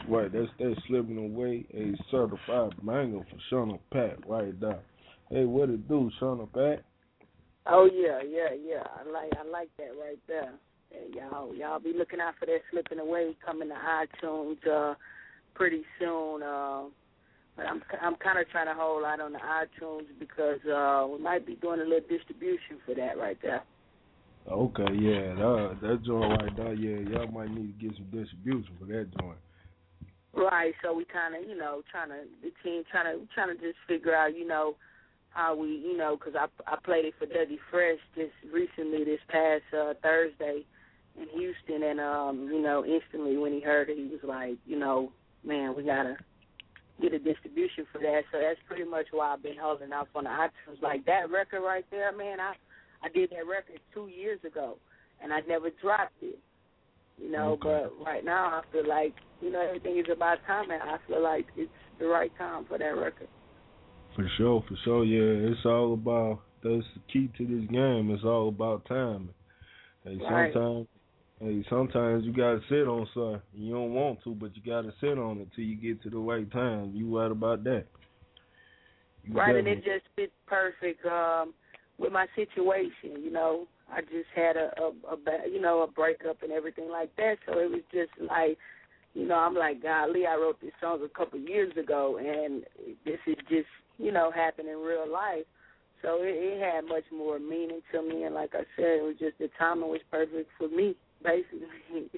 [SPEAKER 2] right. That's that Slipping Away, a certified banger for Shauna Pat right there. Hey, what it do, Shauna Pat?
[SPEAKER 13] Oh yeah, yeah, yeah. I like I like that right there. And y'all y'all be looking out for that Slipping Away coming to iTunes uh, pretty soon. Uh, but I'm I'm kind of trying to hold out on the iTunes because uh, we might be doing a little distribution for that right there.
[SPEAKER 2] Okay, yeah, that, that joint right there, yeah, y'all might need to get some distribution for that joint.
[SPEAKER 13] Right, so we kind of, you know, trying to, the team trying to, trying to just figure out, you know, how we, you know, because I, I played it for Dougie Fresh just recently this past uh, Thursday in Houston, and, um, you know, instantly when he heard it, he was like, you know, man, we got to get a distribution for that. So that's pretty much why I've been holding off on the iTunes. Like that record right there, man, I, I did that record two years ago, and I never dropped it, you know, okay. But right now I feel like, you know, everything is about time, and I feel like it's the right time for that record.
[SPEAKER 2] For sure, for sure, yeah. It's all about, that's the key to this game. It's all about timing. Hey,
[SPEAKER 13] right.
[SPEAKER 2] sometimes, hey, sometimes you got to sit on something. You don't want to, but you got to sit on it till you get to the right time. You right about that. You
[SPEAKER 13] right,
[SPEAKER 2] definitely.
[SPEAKER 13] And it just fits perfect um, with my situation, you know. I just had a, a, a, you know, a breakup and everything like that, so it was just like, you know, I'm like, golly, I wrote this song a couple of years ago, and this is just, you know, happened in real life. So it, it had much more meaning to me, and like I said, it was just the timing was perfect for me, basically.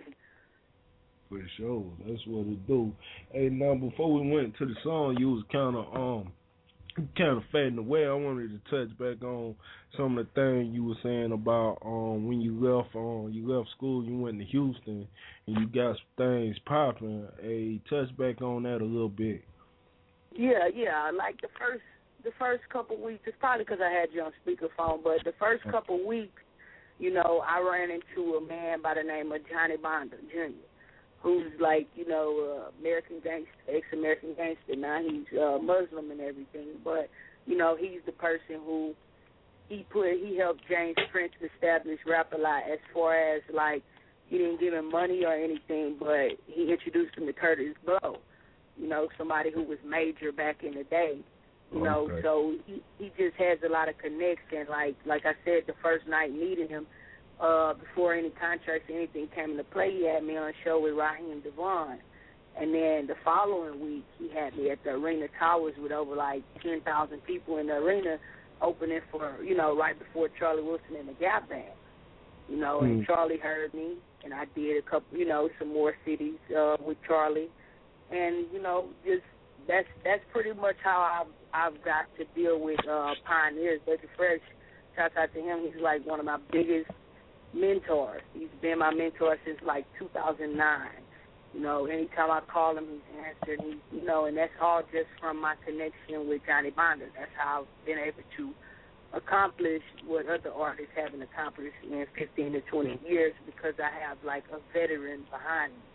[SPEAKER 2] For sure, that's what it do. Hey, now before we went to the song, you was kind of um, kind of fading away. I wanted to touch back on some of the things you were saying about um when you left um you left school, you went to Houston, and you got some things popping. Hey, touch back on that a little bit.
[SPEAKER 13] Yeah, yeah. Like the first, the first couple weeks, it's probably because I had you on speakerphone, but the first couple weeks, you know, I ran into a man by the name of Johnny Bonder Junior, who's like, you know, uh, American gangster, ex-American gangster. Now he's uh, Muslim and everything, but you know, he's the person who he put, he helped James Prince establish Rap-A-Lot as far as like he didn't give him money or anything, but he introduced him to Curtis Blow. You know, somebody who was major back in the day. You know,
[SPEAKER 2] okay.
[SPEAKER 13] So he, he just has a lot of connects, and like like I said, the first night meeting him, uh, before any contracts or anything came into play, he had me on a show with Raheem Devon. And then the following week, he had me at the Arena Towers with over like ten thousand people in the arena, opening for, you know, right before Charlie Wilson and the Gap Band. You know, and
[SPEAKER 2] mm.
[SPEAKER 13] Charlie heard me, and I did a couple, you know, some more cities uh, with Charlie. And, you know, just that's that's pretty much how I've, I've got to deal with uh, pioneers. Dougie Fresh, shout out to him. He's like one of my biggest mentors. He's been my mentor since like two thousand nine. You know, anytime I call him, he's answered. He, you know, and that's all just from my connection with Johnny Bonder. That's how I've been able to accomplish what other artists haven't accomplished in fifteen to twenty years because I have like a veteran behind me.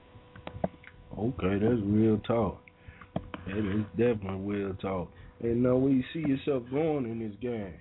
[SPEAKER 2] Okay, that's real talk. That is definitely real talk. And now, where you see yourself going in this game?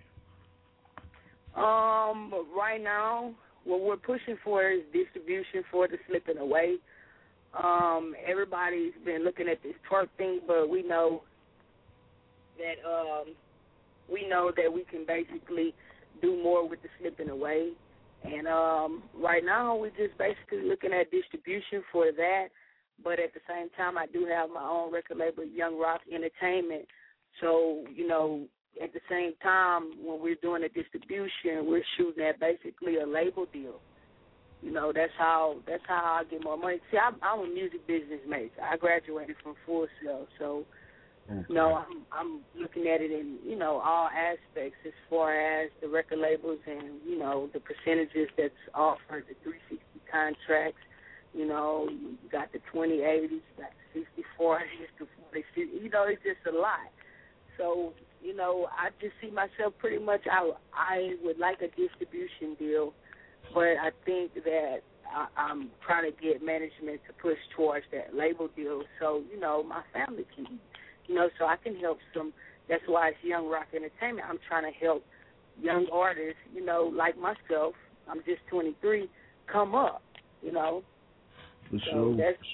[SPEAKER 13] Um, right now, what we're pushing for is distribution for the Slipping Away. Um, everybody's been looking at this twerk thing, but we know that um, we know that we can basically do more with the Slipping Away. And um, right now, we're just basically looking at distribution for that. But at the same time, I do have my own record label, Young Rock Entertainment. So, you know, at the same time, when we're doing a distribution, we're shooting at basically a label deal. You know, that's how that's how I get more money. See, I'm, I'm a music business major. I graduated from Full Sail, so okay. you know, I'm I'm looking at it in you know all aspects as far as the record labels and you know the percentages that's offered, the three sixty contracts. You know, you got the twenty eighties, you got the sixty forties, the forty fifty. You know, it's just a lot. So, you know, I just see myself pretty much, I, I would like a distribution deal, but I think that I, I'm trying to get management to push towards that label deal so, you know, my family can, you know, so I can help some. That's why it's Young Rock Entertainment. I'm trying to help young artists, you know, like myself. I'm just twenty-three, come up, you know.
[SPEAKER 2] For
[SPEAKER 13] so
[SPEAKER 2] sure.
[SPEAKER 13] That's,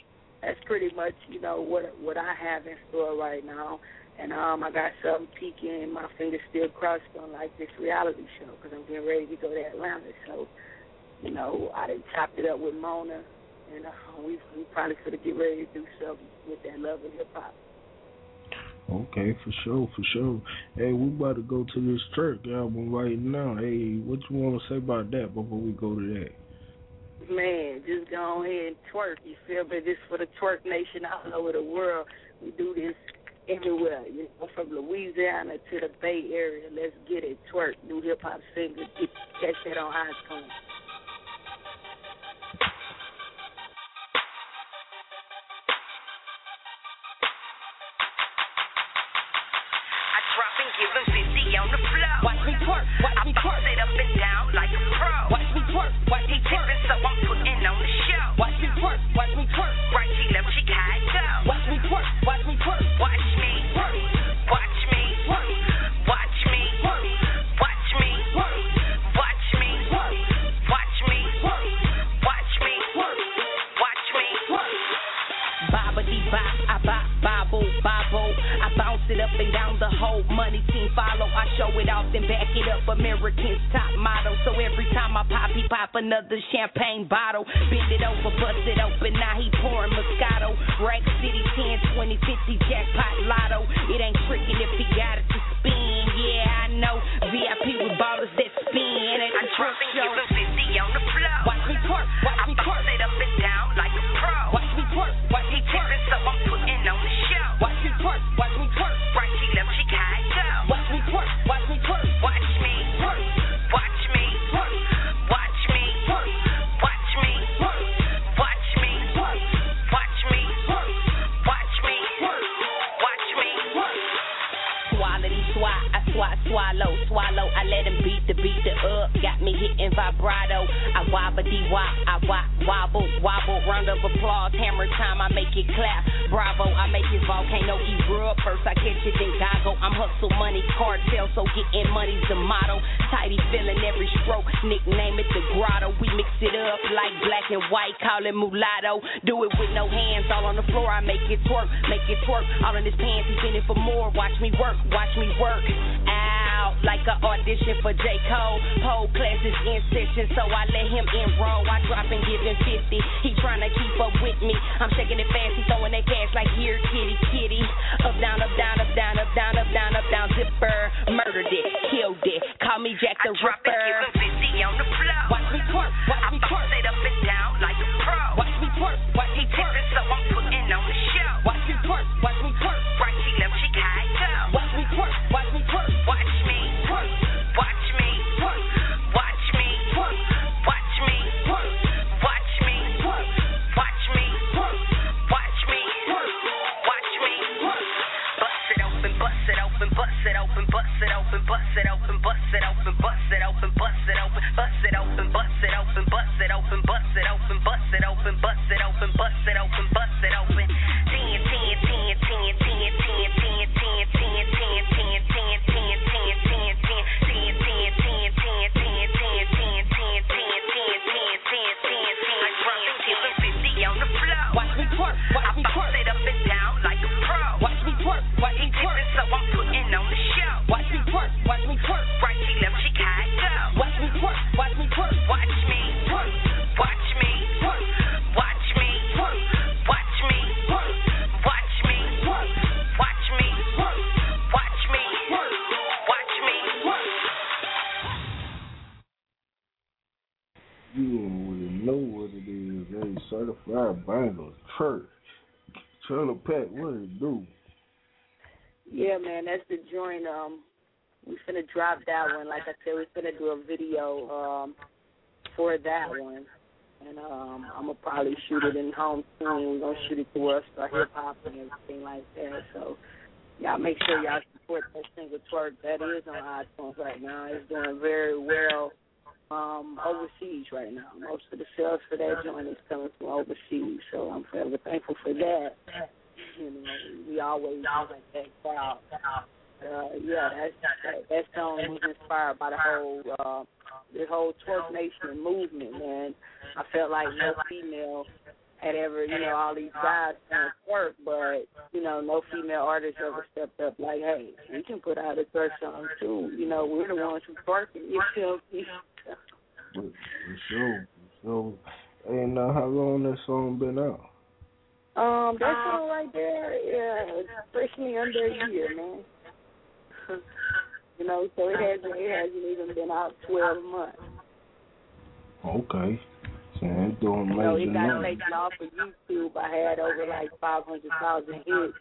[SPEAKER 13] that's pretty much, you know, what what I have in store right now. And um, I got something peeking, my fingers still crossed on like this reality show because I'm getting ready to go to Atlanta. So, you know, I done chopped it up with Mona, and uh, we we probably could have get ready to do something with that Love and Hip Hop.
[SPEAKER 2] Okay, for sure, for sure. Hey, we about to go to this Turk album right now. Hey, what you want to say about that before we go to that?
[SPEAKER 13] Man, just go ahead and twerk, you feel me? This for the twerk nation all over the world. We do this everywhere, you know, from Louisiana to the Bay Area. Let's get it, twerk, new hip-hop singer. Catch that on iTunes.
[SPEAKER 6] Give them fifty on the floor. Watch me twerk, watch me twerk. I bounce it up and down like a pro. Watch me twerk, watch me twerk. He tipping, so I'm putting on the show. Watch me twerk, watch me twerk. Right cheek, left cheek, high go. Watch me twerk, watch me twerk. Watch me twerk, watch me twerk. Watch me twerk, watch me twerk. Watch me twerk, watch me twerk. Watch me twerk, watch me twerk. Bobbity bop, I bop, bobble, bobble. I bounce it up and down the whole money team follow. I show it off and back it up. American's top motto. So every time I pop, he pop another champagne bottle. Bend it over, bust it open. Now he pouring Moscato. Rack City ten, twenty, fifty jackpot lotto. It ain't tricking if he got it to spin. Yeah, I know. V I P with ballers that spin at the truck show. fifty on the floor. Watch me twerk, watch me twerk. I bounce it up and down like a pro. Watch me twerk, watch me twerk. So I'm putting on the show. Watch me twerk, watch me twerk. Right cheek, left cheek, high go. Watch me twerk, watch me twerk. Watch me twerk, watch me twerk. Watch me twerk, watch me twerk. Watch me twerk, watch me twerk. Watch me twerk, watch me twerk. Swallowity swat, I swat, swallow, swallow. I let him beat the beat the up. Got me hitting vibrato. I wobbity wop, I wop, wobble, wobble. Round of applause, hammer time, I make it clap. Bravo, I make his volcano erupt. First I catch it, then goggle. I'm hustle money, cartel, so getting money's the motto. Tidy feeling every stroke, nickname it the grotto. We mix it up like black and white, call it mulatto. Do it with no hands, all on the floor. I make it twerk, make it twerk. All in his pants, he's been in for more. Watch me work, watch me work. Out like an audition for J. Cole. Pole classes in session, so I let him enroll. I drop and give him fifty. He tryna keep up with me. I'm shaking it fast, he throwing that cash like here, kitty, kitty. Up, down, up, down, up, down, up, down, up, down, up, down, zipper. Murdered it, killed it. Call me Jack the Ripper. I drop and give him fifty on the floor. Watch me twerk, watch me twerk. I bounce it up and down like a pro. Watch me twerk, watch me twerk. He tipping, so I'm putting on the show. Watch me twerk, watch me twerk. Right cheek, left cheek, high go. Watch me twerk, watch me twerk. Watch me twerk, watch me twerk. Watch me twerk, watch me twerk. Watch me twerk, watch me twerk. Watch me twerk, watch me twerk. Bust it open, bust it open, bust it open, bust it open, bust it open, bust it open, bust it open, bust it open, bust it open, bust it open, bust it open, bust it open, bust it open, bust it open, bust it open, bust it open. ten, ten, ten, ten, ten, ten, ten, ten, ten, ten, ten, ten, ten, ten, ten, watch me twerk, watch me twerk. I bounce it up and down like a pro. Watch me twerk, watch me twerk. So I'm putting on the show. Watch me twerk, watch me twerk. Right cheek, left cheek, high go. Watch me twerk, watch me twerk. Watch me twerk, watch me twerk. Watch me twerk, watch me twerk. Watch me twerk, watch me twerk. Watch me twerk, watch me twerk.
[SPEAKER 2] You already know what it is. Hey, certified bangers, church. Tell the Pat what it do.
[SPEAKER 13] Yeah, man, that's the joint. Um, we finna drop that one. Like I said, we finna do a video um for that one, and um, I'm gonna probably shoot it in home soon. We're gonna shoot it to us for hip hop and everything like that. So y'all make sure y'all support that single twerk. That is on iTunes right now. It's doing very well um, overseas right now. Most of the sales for that joint is coming from overseas, so I'm forever thankful for that. You know, we always like that crowd. Uh, yeah, that's, that, that song was inspired by the whole uh, the whole twerk nation movement, man. I felt like no female had ever, you know, all these guys trying to work, but, you know, no female artist ever stepped up like, hey, we can put out a third song too. You know, we're the ones who's working. You feel me?
[SPEAKER 2] For, for sure. So, and uh, how long that song been out?
[SPEAKER 13] Um, that song right there, yeah, it's freshly under a year, man. You know, so it hasn't, it hasn't even been out twelve months.
[SPEAKER 2] Okay. So it's doing
[SPEAKER 13] You know,
[SPEAKER 2] major
[SPEAKER 13] it got
[SPEAKER 2] numbers.
[SPEAKER 13] taken off of YouTube. I had over like five hundred thousand hits.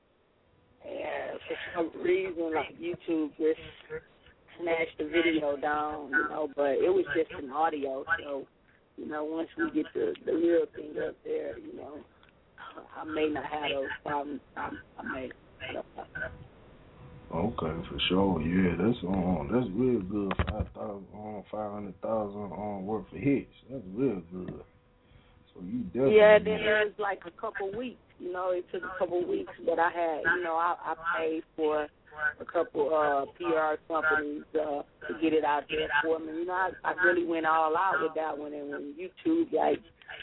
[SPEAKER 13] And for some reason, like YouTube just snatched the video down, you know, but it was just an audio. So, you know, once we get the, the real thing up there, you know, I may not have those problems. I, I may. I don't know.
[SPEAKER 2] Okay, for sure. Yeah, that's um, that's real good. Five thousand, um, five hundred thousand um worth of hits. That's real good. So you definitely.
[SPEAKER 13] Yeah, then it was like a couple weeks. You know, it took a couple weeks, but I had, you know, I, I paid for a couple uh P R companies uh to get it out there for me. You know, I, I really went all out with that one, and when YouTube like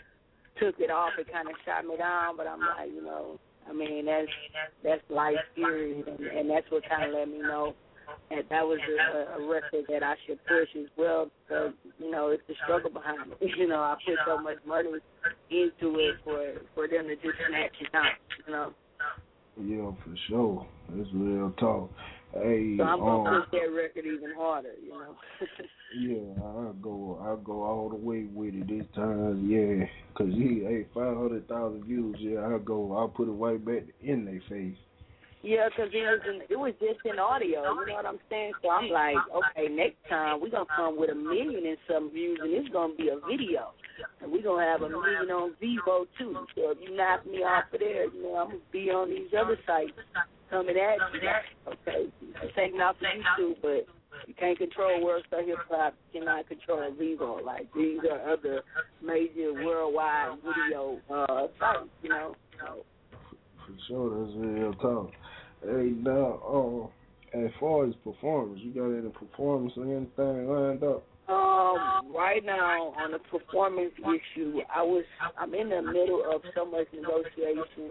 [SPEAKER 13] took it off, it kind of shot me down. But I'm like, you know. I mean, that's that's life period, and, and that's what kind of let me know that that was a, a record that I should push as well, because, you know, it's the struggle behind it. You know, I put so much money into it for, for them to just snatch it out, you know.
[SPEAKER 2] Yeah, for sure. That's real talk. Hey,
[SPEAKER 13] so I'm going to
[SPEAKER 2] um,
[SPEAKER 13] push that record even harder, you know.
[SPEAKER 2] yeah, I'll go, I'll go all the way with it this time, yeah. Because, he, hey, five hundred thousand views, yeah, I'll go, I'll put it right back in their face.
[SPEAKER 13] Yeah, because it was in, it was just in audio, you know what I'm saying? So I'm like, okay, next time we're going to come with a million and some views, and it's going to be a video. And we're going to have a million on Vivo, too. So if you knock me off of there, you know, I'm going to be on these other sites coming at you. Okay, I'm taking off the YouTube, but you can't control Worldstar Hip Hop. You cannot control Vivo. Like, these are other major worldwide video uh, sites, you know. So,
[SPEAKER 2] for sure, that's real talk. Hey, now, uh, as far as performance, you got any performance or anything lined up?
[SPEAKER 13] Um, right now on the performance issue, I was I'm in the middle of so much negotiation.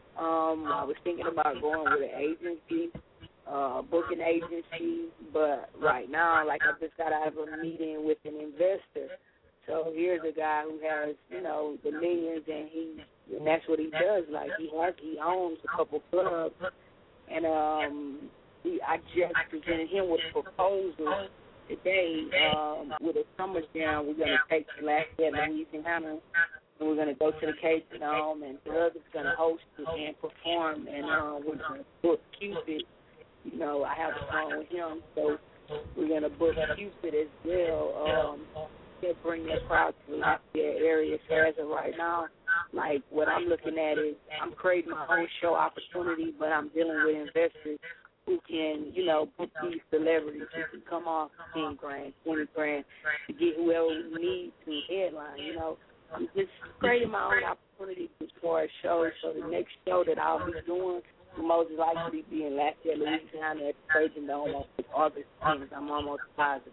[SPEAKER 13] Um, I was thinking about going with an agency, uh, booking agency, but right now, like I just got out of a meeting with an investor. So here's a guy who has, you know, the millions, and he and that's what he does. Like he has, he owns a couple clubs. And um, we, I just presented him with a proposal today um, with a summer jam. We're going to take the last day in Louisiana, and we're going to go to the Cajun Dome, and Doug is going to host it and perform, and uh, we're going to book Cupid. You know, I have a song with him, so we're going to book Cupid as well. Um, to bring that crowd to the Lafayette area. So as of right now, like what I'm looking at is I'm creating my own show opportunity, but I'm dealing with investors who can, you know, book these celebrities who can come off ten grand, twenty grand to get whoever we need to headline. You know, I'm just creating my own opportunity as far as shows. So the next show that I'll be doing will most likely be in Lafayette, Louisiana at the Cajun Dome on August tenth. I'm almost positive.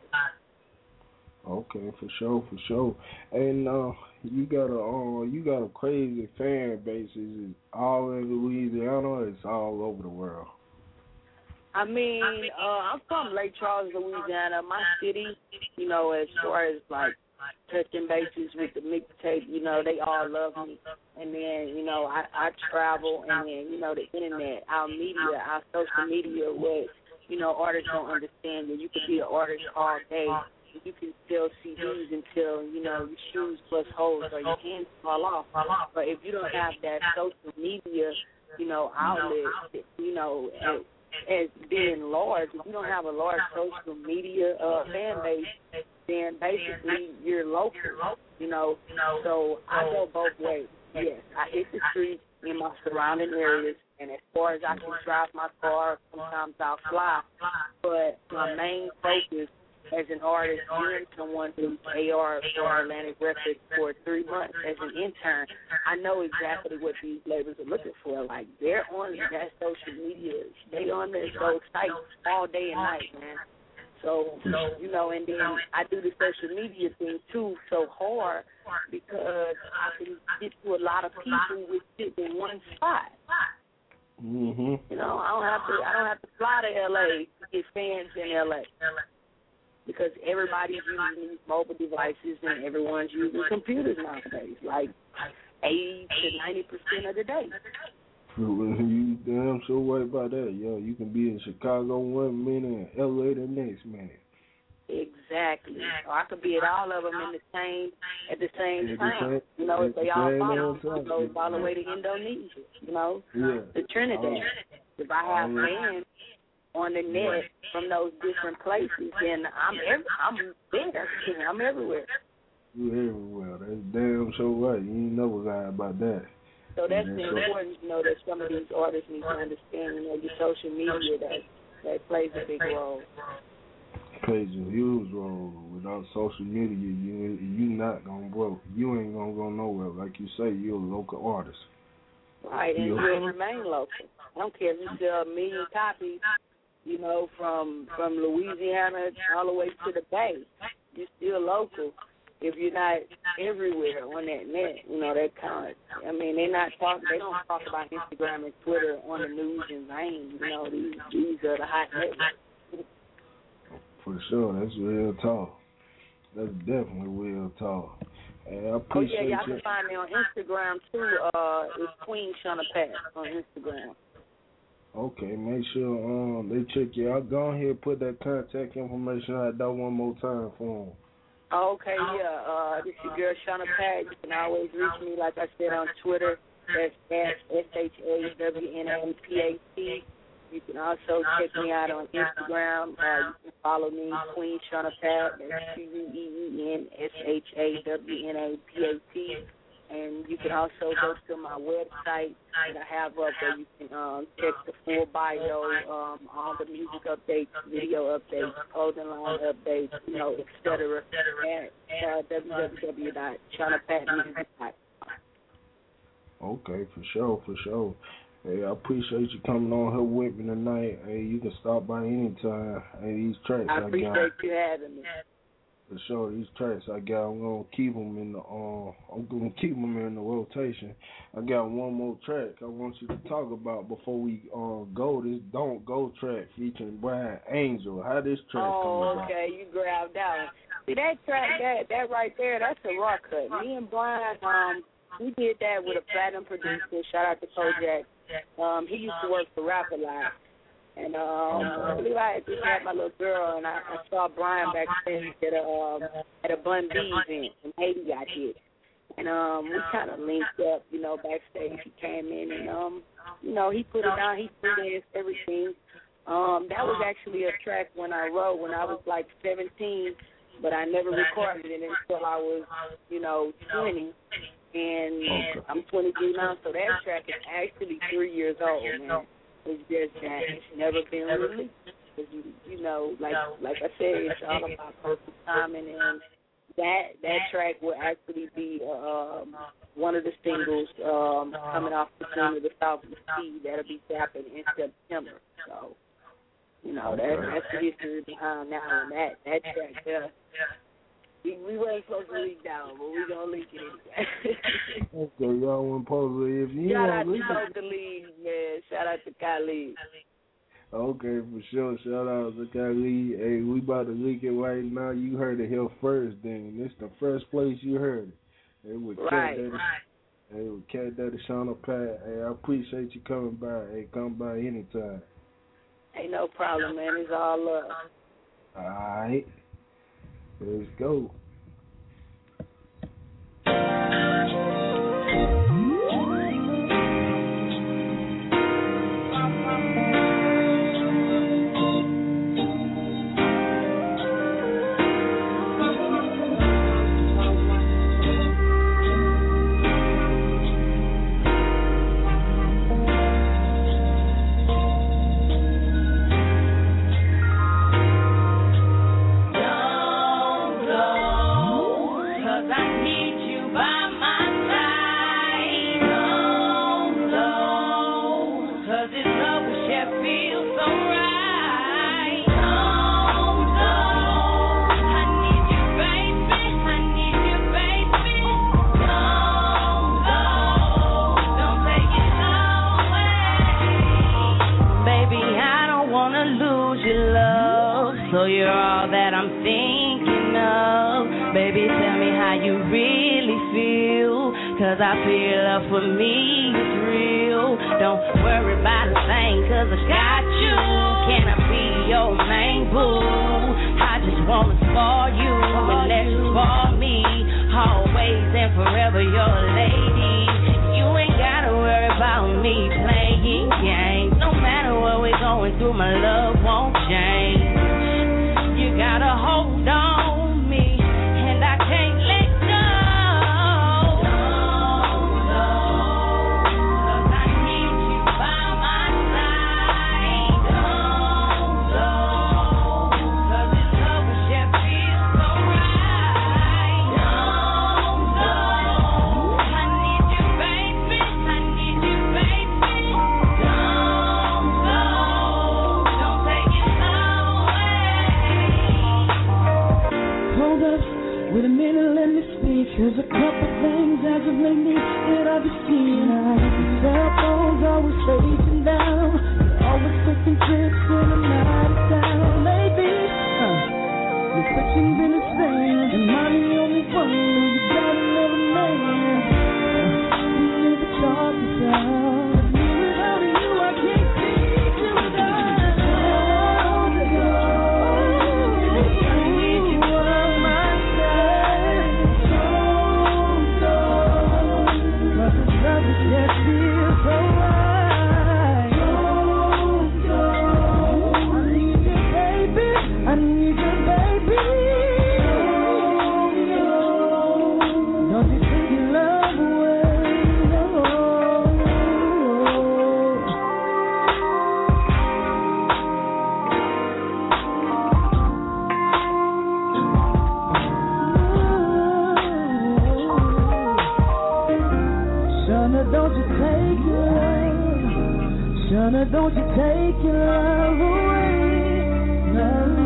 [SPEAKER 2] Okay, for sure, for sure. And uh, you got a uh, you got a crazy fan base. Is it all in Louisiana, or it's all over the world?
[SPEAKER 13] I mean, uh, I'm from Lake Charles, Louisiana. My city, you know, as far as like touching bases with the mixtape, you know, they all love me. And then, you know, I, I travel, and then, you know, the internet, our media, our social media, what, you know, artists don't understand that you could be an artist all day. You can sell C Ds until, you know, your shoes bust holes or your hands fall off. But if you don't have that social media, you know, outlet, you know, as, as being large, if you don't have a large social media uh, fan base, then basically you're local, you know. So I go both ways. Yes, I hit the streets in my surrounding areas, and as far as I can drive my car, sometimes I'll fly. But my main focus as an artist, being someone who's A R for Atlantic Records for three months as an intern, I know exactly what these labels are looking for. Like, they're on that social media. They on their those sites all day and night, man. So, you know, and then I do the social media thing too so hard because I can get to a lot of people with shit in one spot.
[SPEAKER 2] Mhm.
[SPEAKER 13] You know, I don't have to I don't have to fly to L A to get fans in L A. Because everybody's using these mobile devices and everyone's using computers nowadays, like eighty to ninety percent of the day.
[SPEAKER 2] You damn sure right about that, yo. You can be in Chicago one minute and L A the next minute.
[SPEAKER 13] Exactly. Or I could be at all of them in the same at the same
[SPEAKER 2] At the
[SPEAKER 13] time.
[SPEAKER 2] same-
[SPEAKER 13] You know, if they all
[SPEAKER 2] same
[SPEAKER 13] follow,
[SPEAKER 2] time.
[SPEAKER 13] it goes all the way to Indonesia. You know,
[SPEAKER 2] Yeah.
[SPEAKER 13] the Trinidad. If I have
[SPEAKER 2] All right.
[SPEAKER 13] fans on the net from those different places, then I'm every, I'm there. I'm everywhere.
[SPEAKER 2] You everywhere. That's damn sure right. You ain't never lie about that.
[SPEAKER 13] So that's
[SPEAKER 2] Yeah,
[SPEAKER 13] the
[SPEAKER 2] so-
[SPEAKER 13] important, you know, that some of these artists need to understand, you know, your social media, that that plays a big role.
[SPEAKER 2] Plays a huge role. Without social media, you you not gonna grow. You ain't gonna go nowhere. Like you say, you're a local artist.
[SPEAKER 13] Right, and
[SPEAKER 2] Yeah.
[SPEAKER 13] you'll remain local. I don't care if you sell a million copies, you know, from from Louisiana all the way to the Bay. You're still local if you're not everywhere on that net. You know, that kind of, I mean, they're not talking, they don't talk about Instagram and Twitter on the news in vain. You know, these, these are the hot networks.
[SPEAKER 2] For sure, that's real talk. That's definitely real talk. And I
[SPEAKER 13] Oh,
[SPEAKER 2] appreciate
[SPEAKER 13] yeah, y'all
[SPEAKER 2] you.
[SPEAKER 13] can find me on Instagram, too. Uh, it's Queen Shauna Pat on Instagram.
[SPEAKER 2] Okay, make sure um they check you out. Go ahead and put that contact information out there one more time for them.
[SPEAKER 13] Okay, yeah. Uh, this is your girl, Shauna Pat. You can always reach me, like I said, on Twitter. That's at S H A W N A P A T. You can also check me out on Instagram. Uh, you can follow me, Queen Shauna Pat. That's Q U E E N S H A W N A P A T. And you can also go to my website that I have up there. You can um, check the full bio, um, all the music updates, video updates, clothing line updates, you know, et cetera, at uh, w w w dot shauna pat music dot com.
[SPEAKER 2] Okay, for sure, for sure. Hey, I appreciate you coming on here with me tonight. Hey, you can stop by anytime. Hey, these tracks
[SPEAKER 13] I
[SPEAKER 2] I,
[SPEAKER 13] appreciate
[SPEAKER 2] got.
[SPEAKER 13] you having me.
[SPEAKER 2] For sure, these tracks I got, I'm gonna keep them in the uh, I'm gonna keep them in the rotation. I got one more track I want you to talk about before we uh, go. This "Don't Go" track featuring Brian Angel. How this track
[SPEAKER 13] Oh,
[SPEAKER 2] come about?
[SPEAKER 13] okay, you grabbed that one. See, that track, that that right there, that's a rock cut. Me and Brian, um, we did that with a platinum producer. Shout out to Kojak. Um, he used to work for Rap A Lot. And um, I really like just had my little girl, and I, I saw Brian backstage at a um, at a Bun B event in Haiti. I did, and um, we kind of linked up, you know, backstage. He came in, and um, you know, he put it down. He danced everything. Um, that was actually a track when I wrote when I was like seventeen, but I never recorded it until I was, you know, twenty. And
[SPEAKER 2] Okay.
[SPEAKER 13] I'm twenty-three now, so that track is actually three years old, man. It's just that it's never been released. Cause you, you know, like like I said, it's all about perfect timing, and that that track will actually be um, one of the singles um, coming off the tune of the South of the Sea that'll be dropping in September. So, you know, that, that's the history behind that one. That that track there. We, we wasn't supposed to leak down, but we gonna leak it anyway.
[SPEAKER 2] Okay, y'all want to pose it. If you
[SPEAKER 13] Shout
[SPEAKER 2] want
[SPEAKER 13] out
[SPEAKER 2] to
[SPEAKER 13] to
[SPEAKER 2] leak it.
[SPEAKER 13] Coca Lee, man. Shout out to Khalid.
[SPEAKER 2] Okay, for sure. Shout out to Khalid. Hey, we about to leak it right now. You heard it here first, then. This the first place you heard it. Hey, with
[SPEAKER 13] Right.
[SPEAKER 2] Cat Daddy. Hey, with Cat Daddy Shauna Pat. Hey, I appreciate you coming by. Hey, come by anytime.
[SPEAKER 13] Ain't no problem, man. It's all love.
[SPEAKER 2] All right. Let's go.
[SPEAKER 4] Don't go.
[SPEAKER 14] So you're all that I'm thinking of. Baby, tell me how you really feel, cause I feel love for me is real. Don't worry about a thing, cause I got you. Can I be your main boo? I just wanna spoil you and let you spoil me. Always and forever your lady. You ain't gotta worry about me playing games. No matter what we're going through, my love won't change. You gotta hold on me, and I can't let go. No, no, cause I need you by my side. No, no, cause this love will share feels so right. No, no, I need you, baby. I need you, baby. No, no, don't take it away.
[SPEAKER 4] Hold up, wait a minute, let me speak. There's a couple things as of lately that I've been seeing. Cell phones always facing down. You're always taking trips in and out of town. Maybe uh, your affection's been the same, and money only one. You got another man. Uh, we never talk this out. Me without you, I can't see you without. I need you, baby. Don't you take your love away, no. Shana, don't you take your love. Shana, don't you take your love away. No,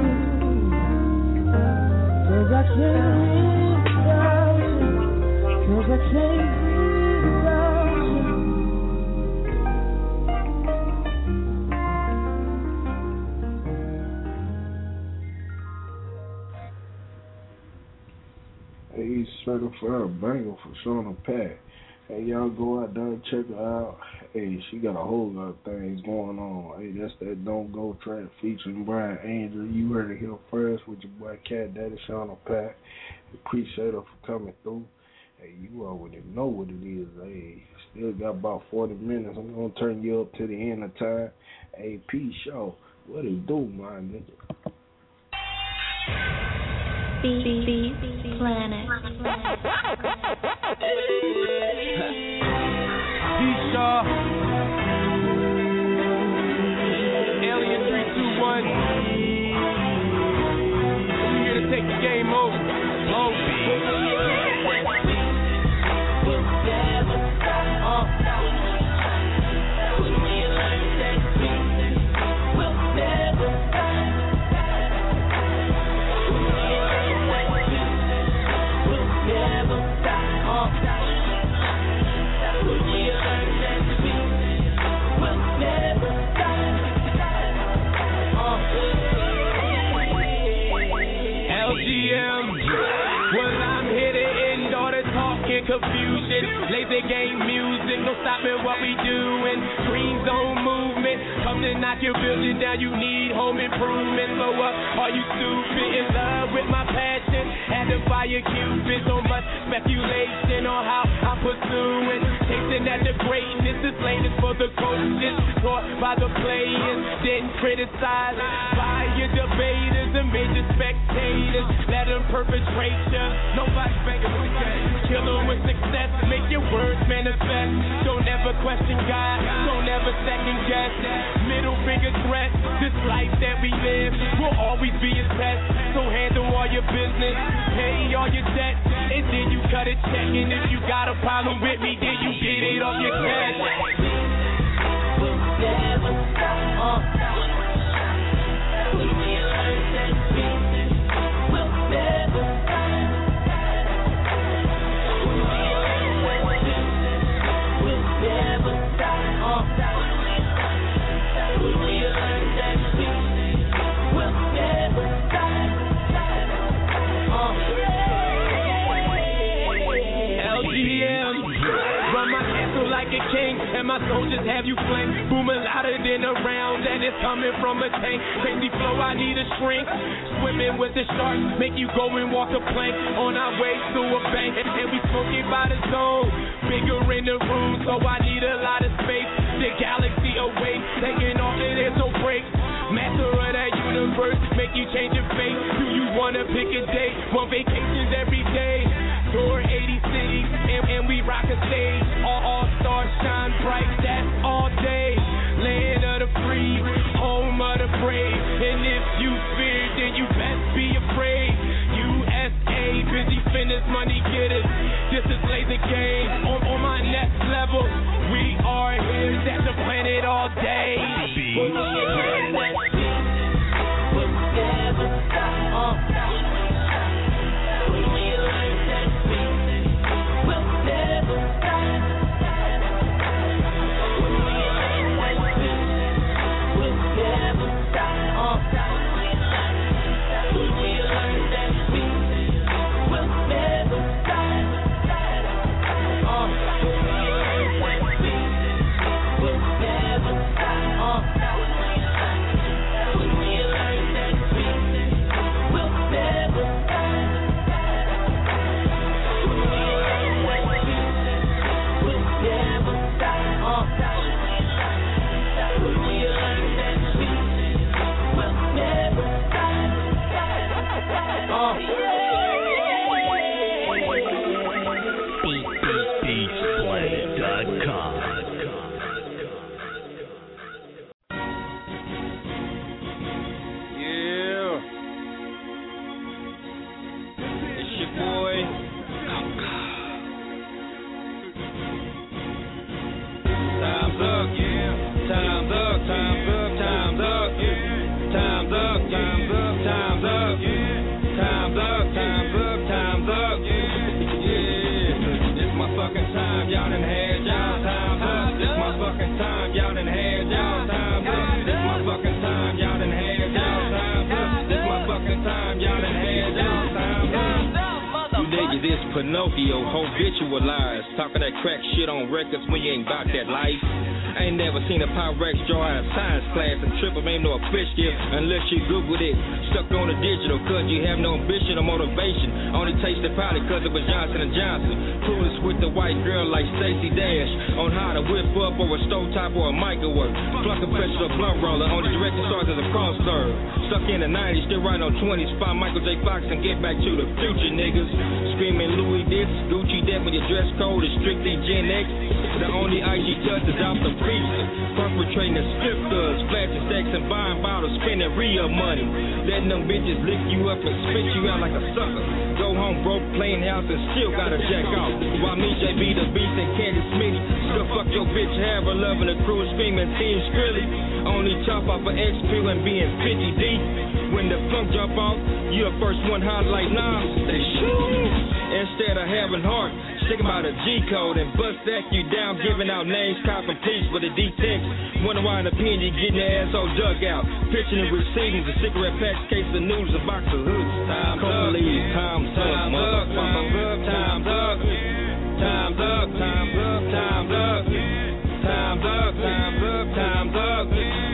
[SPEAKER 4] cause I can't live without you, cause I can't live without
[SPEAKER 2] Hey, he's certified banger for Shauna Pat. Hey, y'all go out there and check her out. Hey, she got a whole lot of things going on. Hey, that's that Don't Go track featuring Brian Angel. You heard it here first with your boy Cat Daddy Shauna Pat. Appreciate her for coming through. Hey, you already know what it is. Hey, still got about forty minutes. I'm going to turn you up to the end of time. Hey, P Show, what it do, my nigga?
[SPEAKER 15] B B Planet.
[SPEAKER 3] P-Shaw, Alien three two one. We here to take the game over. Long Beach. Confusion, laser game music, no stopping what we doing. Green zone movement, come to knock your building down. You need home improvement. So what? Are you stupid? In love with my passion, had to fire Cupid. So much speculation on how I'm pursuing, chasing at the greatness. This lane is for the coaches, taught by the players, didn't criticize by your debaters and major spectators. Let them perpetrate ya. Nobody's banging with the game. Kill them with success, make your words manifest. Don't ever question God, don't ever second guess. Middle finger threat, this life that we live will always be a test. So handle all your business, pay all your debts, and then you cut a check. And if you got a problem with me, then you get it off your chest. We'll never stop. Uh. We will learn that we'll never stop. Never stop.
[SPEAKER 7] Booming louder than a round that is coming from a tank. Crazy flow, I need a shrink. Swimming with the sharks, make you go and walk a plank. On our way to a bank, and, and we smoking by the zone. Bigger in the room, so I need a lot of space. The galaxy away, taking off and there's no breaks. Master of that universe, make you change your fate. Do you wanna pick a date? Want vacations every day. Tour eighty cities, and, and we rock a stage. All, all stars shine bright, that's all day. Land of the free, home of the brave. And if you fear, then you best be afraid. U S A, busy fitness, money getters. This is laser game. On, on my next level, we are here. That's the planet all day. We'll never stop.
[SPEAKER 16] Pinocchio, habitualized, talking that crack shit on records when you ain't got that life. I ain't never seen a Pyrex draw out of science class and triple ain't no fish gift unless you Googled it. Stuck on the digital cause you have no ambition or motivation. Only tasted powder cause it was Johnson and Johnson. Clueless with the white girl like Stacey Dash on how to whip up or a stovetop or a microwave. Plug a pressure or blunt roller on the directing stars as a cross serve. Stuck in the nineties, still riding on twenties. Find Michael J. Fox and get back to the future, niggas. Screaming Louis this, Gucci that when your dress code is strictly Gen X. The only I G touch is out the freezer. Perpetrating the strip thugs, flashing stacks and buying bottles, spending real money. Letting them bitches lick you up and spit you out like a sucker. Go home broke, playing house and still gotta check out. While me, J B, the Beast, and Candy Smitty still fuck your bitch, have her loving the crew, screaming Team Skrilly. Only top off of X P and being fifty deep. When the funk jump off, you the first one hot like nah, they shoot. Instead of having heart, stick about a G code and bust that you down, giving out names, copping peace with a D-Tex. Wonder why in the pen you getting your asshole dug out. Pitching and receiving the cigarette packs, case of noodles, and box of hoods. Time's up, time's up, motherfucker. Time's up, time's up, time's up, time's up, time's up, time's up, time's up.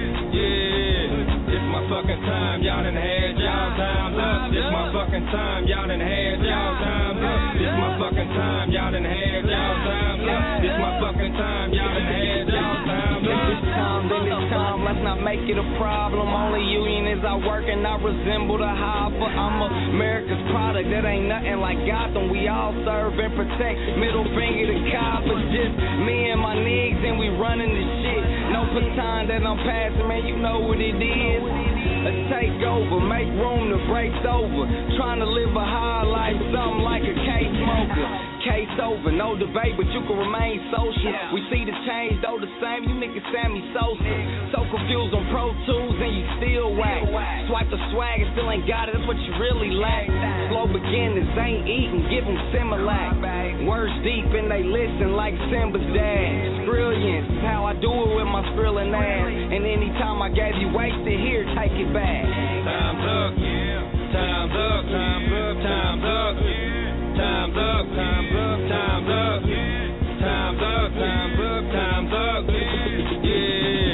[SPEAKER 16] Yeah, it's my fucking time, y'all done had y'all time's up. It's my fucking time, y'all done had y'all time's up. It's my fucking time, y'all done had y'all time's up. It's my fucking time, y'all done had y'all time's up.
[SPEAKER 9] This time, then this time, let's not make it a problem. Only union is I work and I resemble the hopper. I'm America's product, that ain't nothing like Gotham. We all serve and protect. Middle finger to coppers, just me and my niggas and we running this shit. No baton that I'm passing, man, you know what it is. A takeover, make room to break over. Trying to live a high life, something like a case smoker. Case over, no debate, but you can remain social. We see the change, though the same, you niggas Sammy Sosa. So confused on Pro Tools and you still whack. Swipe the swag and still ain't got it, that's what you really lack. Slow beginners ain't eating, give them Similac. Words deep and they listen like Simba's dad. Brilliance, how I do it with my skrillin' ass. And anytime I gave you wasted, here, take it back.
[SPEAKER 16] Time's up, time's up, time's up, time's up. Time's up, time's up, time's up. Time's up, time's up, time's up. Yeah.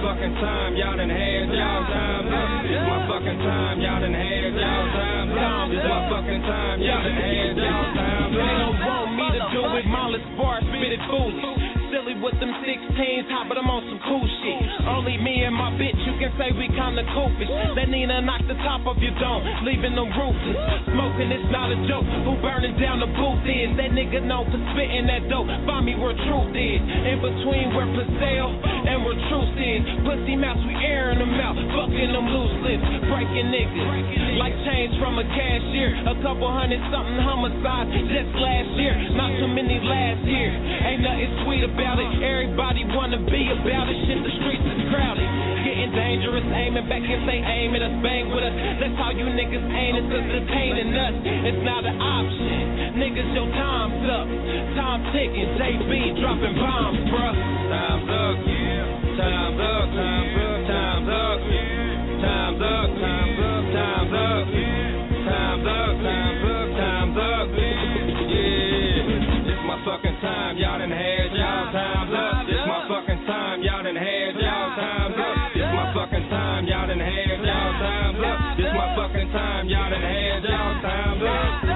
[SPEAKER 16] fucking time, y'all done had y'all times up. This my fucking time, y'all done had y'all times up. This my fucking time, y'all done had y'all times up.
[SPEAKER 17] They don't want me to do it, Mollis bar, spit it foolish. Silly with them sixteens, hot, but I'm on some cool shit. Only me and my bitch, you can say we kinda goofish. That Nina knock the top of your dome, leaving them roofless. Smoking, it's not a joke. Who burning down the booth is? That nigga known for spitting that dope. Find me where truth is. In between where Pazelle and where truth is. Pussy mouths, we airing them out. Fucking them loose lips. Breaking niggas. Like change from a cashier. A couple hundred something homicides just last year. Not too many last year. Ain't nothing sweet about it. Everybody wanna be about it. Shit, the streets is crowded. Getting dangerous, aiming back if they aim at us, bang with us. That's how you niggas ain't. It's just detaining us. It's not an option. Niggas, your time's up. Time ticking. J B dropping bombs, bruh.
[SPEAKER 16] Time's up, yeah. Time's up, time's up, time's up, yeah. Time's up, time's up, time's up, yeah. Time's up, time's up, time's up, yeah. This my fucking time, y'all done had y'all time's up. This my fucking time, y'all done had y'all time's up. This my fucking time, y'all done had y'all time's up. This my fucking time, y'all done had y'all time's up.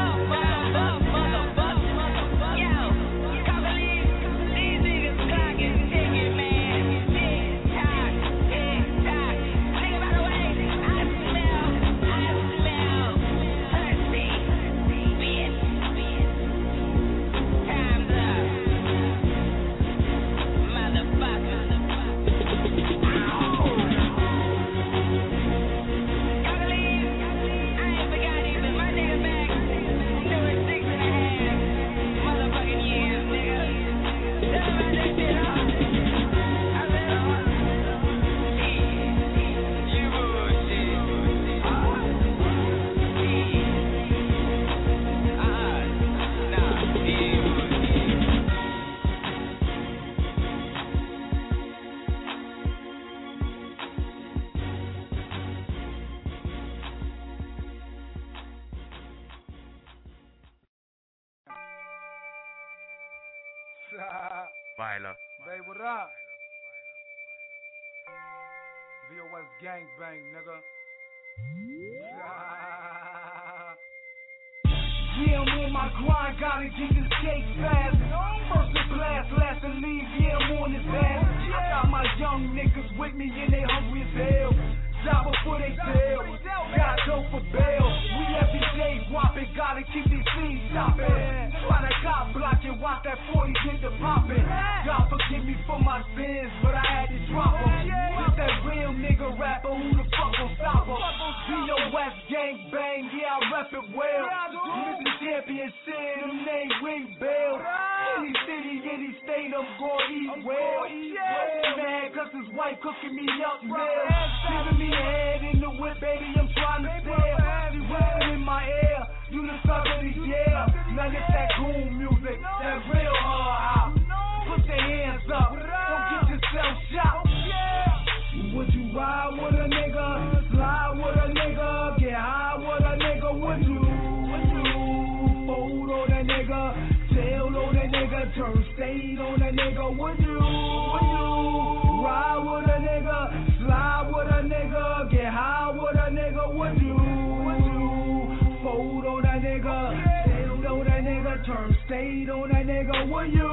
[SPEAKER 8] Baila.
[SPEAKER 18] Babe, what up? V O S gangbang, nigga. Yeah, I'm on my grind, gotta get this cake fast. First the blast, last to leave, yeah, I'm on this ass. I got my young niggas with me and they hungry as hell. Job before they sell, got dope for bail. We every day whopping, gotta keep these things stopping. Try to cop block and watch that forty get to popping. God forgive me for my sins, but I had to drop them. With that real nigga rapper, who the fuck gon' stop him? V O S gang bang, yeah, I rep it well. Mister Champion shit, them name ring bell. Any city, any state, I'm gon' eat well. Man, cause his wife cooking me up well. Giving me head in the whip, baby, I'm trying to stare. She whispering in my ear, you the suck of the year. Now it's that goon music, that real hard hop. Put your hands up, don't get yourself shot. Would you ride with a nigga, slide with a nigga, get high with a nigga? Would you, would you fold on a nigga, tail on a nigga, turn state on a nigga? Would you, would you ride with a nigga, slide with a nigga, get high with a nigga? Would you, would you fold on a nigga, tail on a nigga, turn state on a nigga? Would you?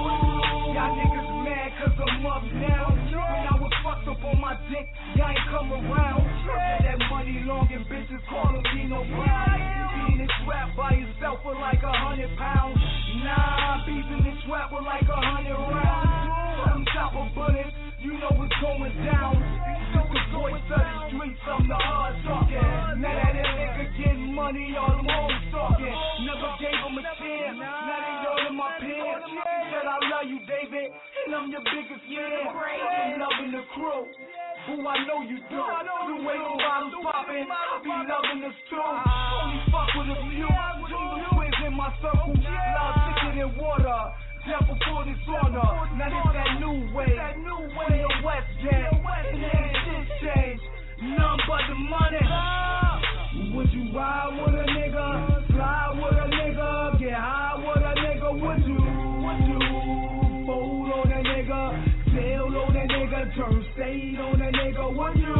[SPEAKER 18] Y'all niggas mad cause I'm up now. When I was fucked up on my dick, y'all ain't come around. That money long and bitches calling me no Brown. You be in this rap by yourself for like a hundred pounds. Nah, beef in this rap with like a hundred rounds. Some chopper bullets, you know what's going down. Just the voice of the streets, I'm the hard talking. Now that that nigga getting money, all them hoes talking. Never gave him a chance, now they all in my pants. Said I love you, David, and I'm your biggest fan. I'm loving the crew, who I know you do. The way the bottles popping, I be loving this too. Only fuck with a few, two twins in my circle. Loud thicker than water, death before dishonor. Now this that new way, from the West Gang. And ain't shit changed, none but the money. Would you ride with a nigga, slide with a nigga, get high with a nigga? Would you, would you fold on a nigga, tail on a nigga, nigga, turn state on a nigga. Would you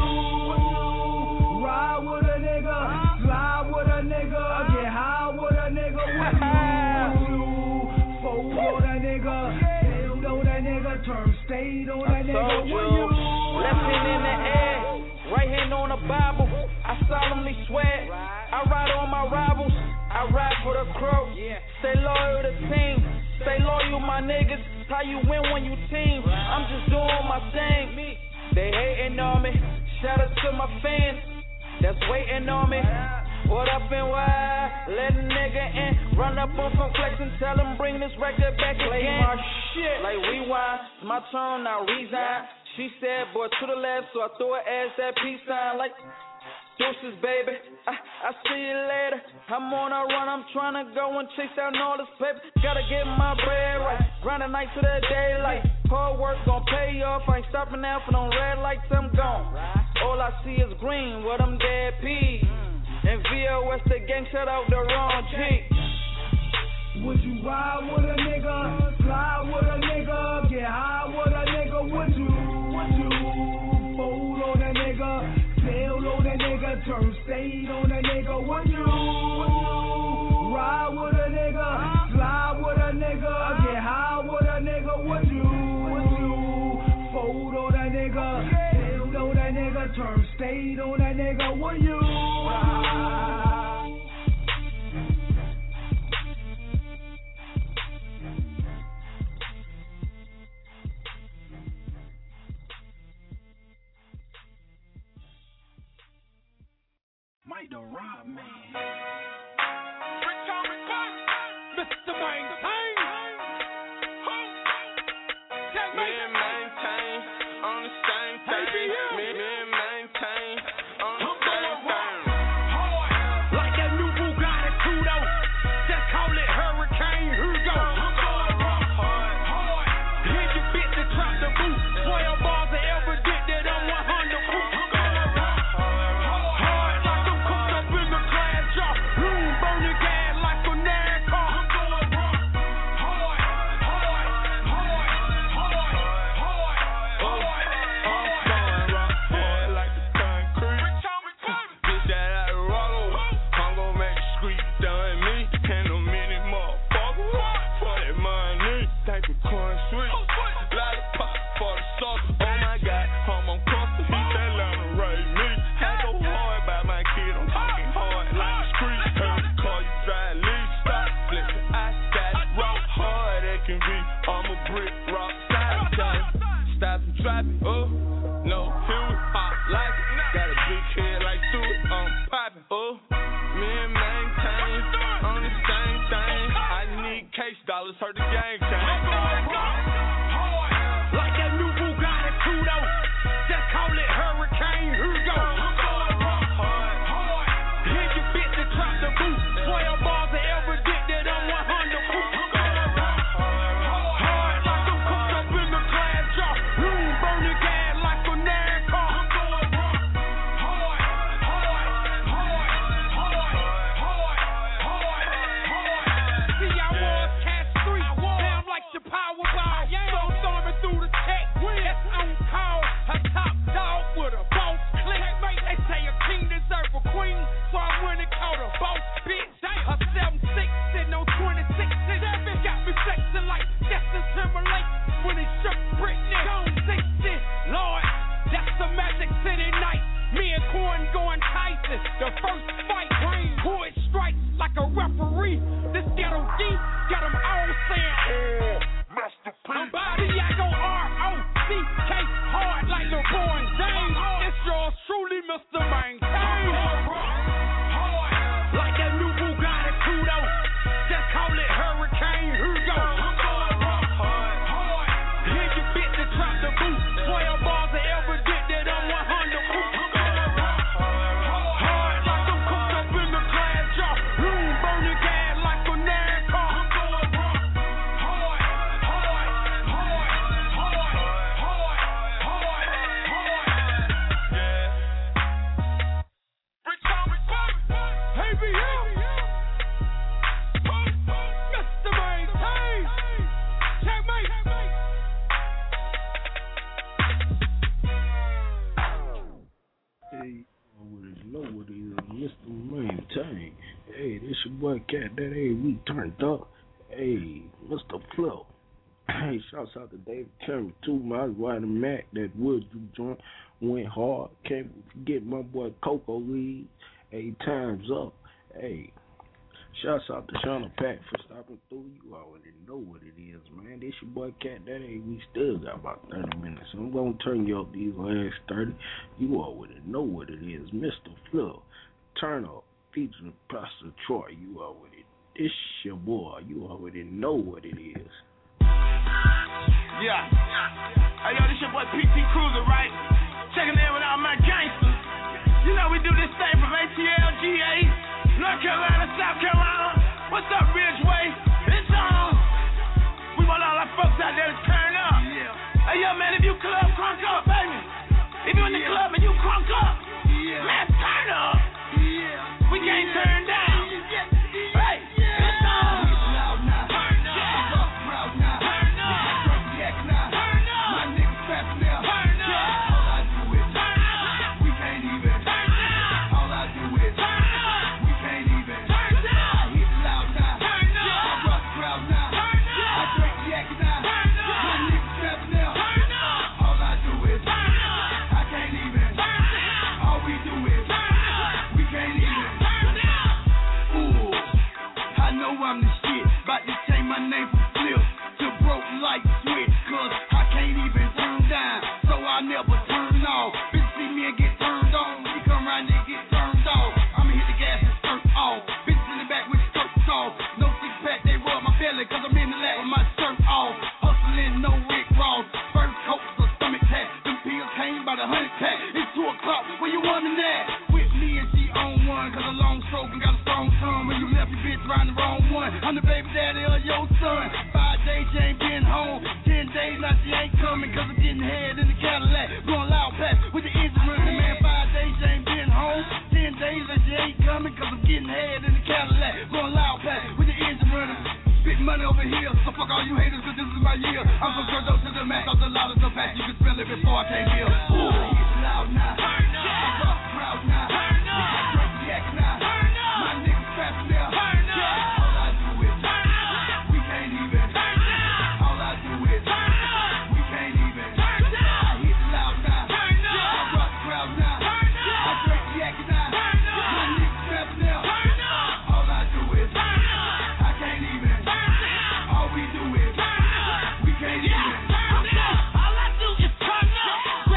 [SPEAKER 18] ride with a nigga, slide with a nigga, get high with a nigga? Would you fold on a nigga, build on a nigga, turn state on a nigga? Would you?
[SPEAKER 17] Left hand in the air, right hand on the Bible. I solemnly swear, I ride on my rivals. I ride for the crew. Stay loyal to the team. Stay loyal, my niggas. How you win when you team? I'm just doing my thing. They hating on me. Shout out to my fans that's waiting on me. What up and why? Let a nigga in. Run up on some flex and tell them bring this record back again. Play my shit like rewind. My turn, now resign. She said, boy, to the left, so I throw her ass that peace sign like deuces, baby. I, I see you later. I'm on a run, I'm trying to go and chase down all this paper. Gotta get my bread right. Grind the night to the daylight. Hard work gon' pay off. I ain't stopping now for no red lights, I'm gone. All I see is green with them dead peas. And V O S the gang shut out the wrong G.
[SPEAKER 18] Would you ride with a nigga, slide with a nigga, get high with a nigga? Would you, would you fold on a nigga, sail on a nigga, turn state on a nigga? Would you, would you ride with a nigga, slide with a nigga, get high with a nigga? Would you, would you fold on a nigga, sail on a nigga, turn state on a nigga? Would you ride?
[SPEAKER 12] Mike the Rob Man.
[SPEAKER 7] Mister Maintain.
[SPEAKER 19] Me and Maintain on the same thing. Me and Maintain on the same thing.
[SPEAKER 7] Like that new Bugatti Kudos. Just call it Hurricane. Here we go. Hit your bitch to drop the boot. twelve bars of evidence that I'm one hundred proof.
[SPEAKER 19] Dollars hurt the game change.
[SPEAKER 7] Like that new Bugatti Kudos. Just call it Hurricane. Here we go. Hit your bitch to drop the boot. twelve bars of evidence that I'm one hundred proof. Hard like I'm cooked up in the glass jar. Room burning gas like a NASCAR. See, I was the Powerball, so storming through the tech. That's on call, a top dog with a boss click. They say a king deserve a queen, so I went and caught a boss bitch. A seven six sitting on twenty-six. Got me sexing like Justin Timberlake when he shook Britney. Gone sixty, Lord, that's the Magic City night. Me and Corn going Tyson. The first fight, Hood strikes like a referee. This ghetto deep got them all saying, oh. Somebody I go R O C K hard like LeBron James. It's yours truly, Mister Maintain. Like that new Bugatti Kudos. Just call it Hurricane. Here we go. Hit your bitch to drop the boot. twelve bars of evidence that I'm one hundred proof. Hard like I'm cooked up in the glass jar. Room burning gas like a NASCAR.
[SPEAKER 2] boy Cat that hey we turned up. Hey, Mister Flip. Hey, shouts out to David Terry too, my Rider Mac, that Wood you joint went hard. Can't forget my boy Coco Lee. Hey, time's up. Hey, shouts out to Shauna Pack for stopping through. You already know what it is, man. This your boy Cat that hey we still got about thirty minutes. So I'm gonna turn you up these last thirty. You already know what it is. Mister Flip, turn up. Featuring Pastor Troy, you already, it's your boy, you already know what it is.
[SPEAKER 8] Yeah. Hey, yo, this your boy P T Cruiser, right? Checking in with all my gangsters. You know we do this thing from A T L, G A, North Carolina, South Carolina. What's up, Ridgeway? It's on. We want all our folks out there to turn up. Yeah. Hey, yo, man, if you club, crunk up, baby. If you in the club and you crunk up, yeah. Man, turn up. We can't turn down. Hey, it's on. Loud now. Turn up. Rough crowd now. Turn up. Drunk now. Turn up. My niggas trapping now. Turn up. All I do is turn up. We can't even turn up. All I do is turn up. We can't even turn up. I hit loud now. Turn up. Rough crowd now. Turn up. I drink yak now. Turn up. My niggas trapping now. Turn up. All I do is turn up. I can't even turn up. All we do is turn up. We can't even. I know I'm the shit, about to change my name from Flip to Broke Light Switch, cause I can't even turn down, so I never turn off. Bitch see me and get turned on, she come around and get turned off. I'ma hit the gas and skirt off, bitch in the back with skirts off. No six pack, they rub my belly, cause I'm in the lap with my shirt off. Hustling, no Rick Ross, first coat, the stomach tap. Them pills came by the hundred pack, it's two o'clock, where you want me at? With me and she on one, cause a long stroke and got a strong tongue. When you left your bitch riding the wrong one, I'm the baby daddy of your son. Five days she ain't been home, ten days now she ain't coming, cause I'm getting head in the Cadillac. Going loud pass with the engine running, man. Five days she ain't been home, ten days that she ain't coming, cause I'm getting head in the Cadillac. Going loud pass with the engine running. Spit money over here, so fuck all you haters, cause this is my year. I'm from Church to the max, off the loudest of facts. You can spell it before I came here. Ooh, it's loud now. Turn up. I'm rough crowd now. Turn up. I drink yak now. Turn up. My niggas trapping now. Turn up. All I do is turn up. We can't even turn up. All I do is turn up. We can't even turn up. I hit loud now. Turn up. I'm rough crowd now. Turn up. I drink yak now. Turn up. My niggas trapping now. Turn up. All I do is turn up. I can't even turn up. All we do is turn up. We can't even turn up. All I do is turn up.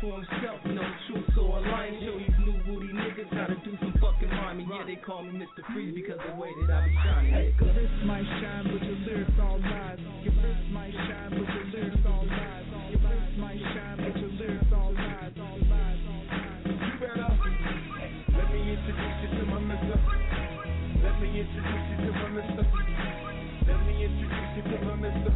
[SPEAKER 17] for himself, no truth or a lie. Show these new booty niggas how to do some fucking rhyming. Yeah, they call me Mister Freeze because the way that I be shining.
[SPEAKER 18] Hey, your wrist might shine, but your lyrics all lies. Your wrist might shine, but your lyrics all lies. Your wrist might shine, but your lyrics all lies. All lies, all lies.
[SPEAKER 10] You better let me introduce you to my mister. Let me introduce you to my mister. Let me introduce you to my mister.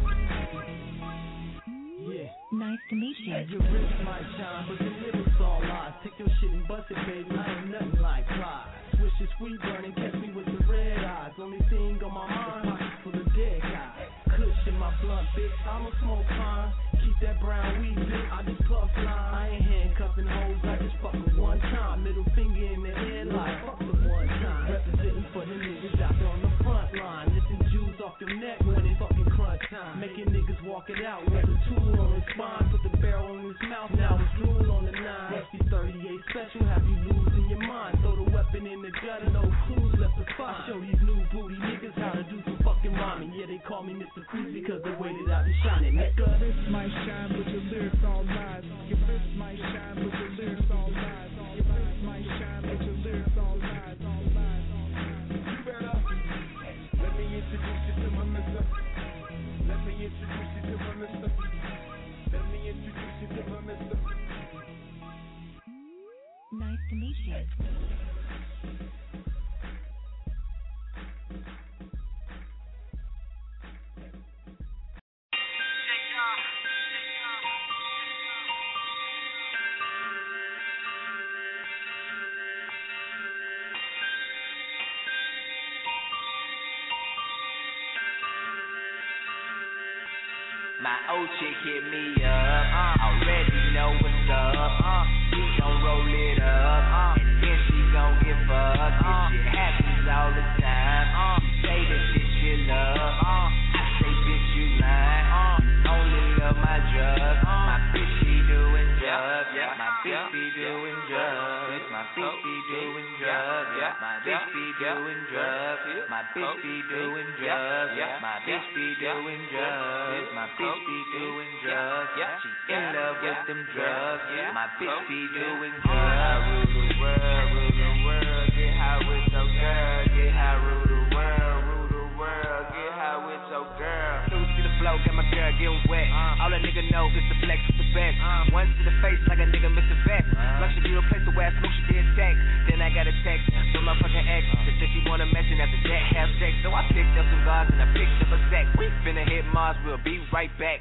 [SPEAKER 17] Yeah.
[SPEAKER 15] Nice to meet you.
[SPEAKER 17] Your wrist might shine, but your lyrics all lies. Take your shit and bust it, baby. I ain't nothing like pride. Swish is free burning, catch me with the red eyes. Only thing on my mind, pockets full of dead guys. Kush in my blunt, bitch. I'ma smoke fine. Keep that brown weed, bitch. I just puff line. I ain't handcuffing hoes. I just fuck her one time. Middle finger in the head like fuck her one time. Representing for the niggas out there on the front line. Lifting Jews off your neck when it's fucking crunch time. Making niggas walk it out with a tool on his spine. Put the barrel in his mouth. Now it's drool on the nine. Rusty thirty-eight special. Have you losing your mind? Throw the weapon in the gutter. No clues left to find. Show these new booty niggas how to do some fucking rhyming. Yeah, they call me Mister Freeze because the way that I be shining, nigga.
[SPEAKER 18] Your wrist might shine, but your lyrics all lies. Your wrist might shine, but your lyrics all lies. Your wrist might shine, but your lyrics all lies. All lies, all lies.
[SPEAKER 10] You better let me introduce you to my mister. Let me introduce you to my mister. Let me introduce you to my mister.
[SPEAKER 15] Nice to meet you.
[SPEAKER 20] My old chick hit me up, uh, already know what's up, uh, she gon' roll it up, uh, and then she gon' give up, uh, this shit happens all the time, uh, she say that this shit love, uh, I say bitch you lying, uh, only love my drugs, uh, my bitch be doing drugs, yeah, my bitch be doing drugs, my bitch be doing drugs, yeah, my bitch be doing drugs, my bitch be doing drugs, yeah, my bitch be doing drugs, my bitch be doing drugs, yeah, she in love with them drugs, yeah, my bitch be doing drugs. Rule the world, rule the world, get high with your girl, get high, rule the world, rule the world, get high with your girl. Two to the flow, got my girl getting wet. All a nigga know is the flex with the best. One to the face like a nigga missed a vet. Luxury be a place to wear smoke, she did text. Then I got a text from my fucking ex that said she wanna mention after that have sex. So I picked up some guards and I picked up a sack. We finna hit Mars, we'll be right back.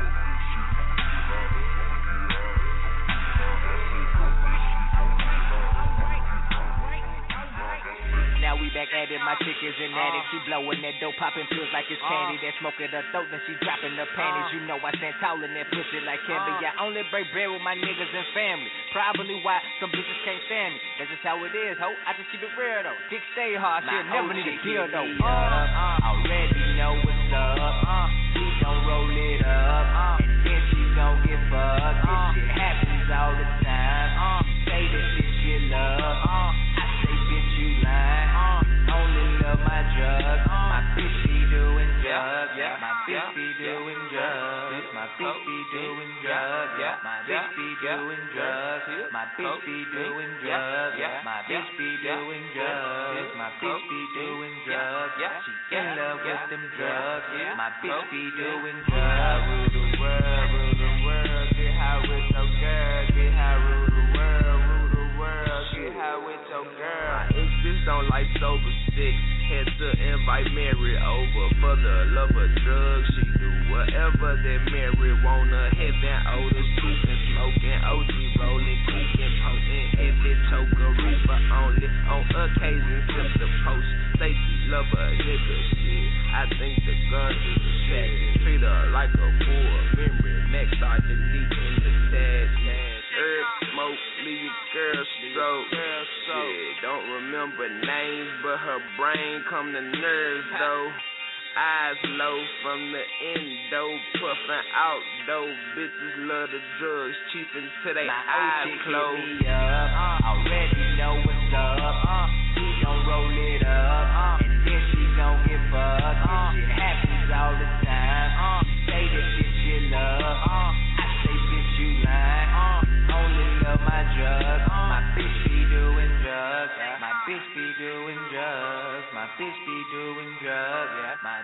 [SPEAKER 20] Now we back at it, my chick is an addict. She blowing that dope, popping pills like it's candy. That smoke at her throat, then she dropping her panties. You know I stand tall in that pussy like Candy. I only break bread with my niggas and family. Probably why some bitches can't stand me. That's just how it is, ho. I just keep it real though. Dick stay hard, she'll never need a deal though. Uh, already know what's up. Uh, she gon' roll it up, uh, and then she gon' get fucked. This shit happens all the time. Uh, say that this shit love. Uh, I say bitch you lying. Only love my drugs, my bitch be doing drugs, yeah, my bitch be doing drugs, my bitch be doing drugs, yeah, my bitch be doing drugs, my bitch be doing drugs, yeah, my bitch be doing drugs, my bitch be doing drugs, yeah, she in love with them drugs, my bitch be doing drugs. Rule the world, rule the world, get high with your girl, get high, rule the world, rule the world, get high with your girl.
[SPEAKER 21] My exes don't like sober sticks. Had to invite Mary over for the love of drugs. She do whatever that Mary wanna. Heaven odors, keeping smoking, O G rolling, keeping potent. Hit it, choke a reaper only. On occasion, sip the post. Stacy love a nigga shit. I think the gun is a sack. Treat her like a full memory. Next, start deleting the stash. Herb smoke, leave your girl stroke. Yeah, don't remember names, but her brain come to nerves though. Eyes low from the endo, puffin' out though. Bitches love the drugs, chiefin' till they eyes closed.
[SPEAKER 20] Me up, uh, already know what's up. Uh, she gon' roll it up, uh, and then she gon' get fucked. Uh, this shit happens all the time. Uh, say that this shit love. Uh, I say bitch you lying. Uh, only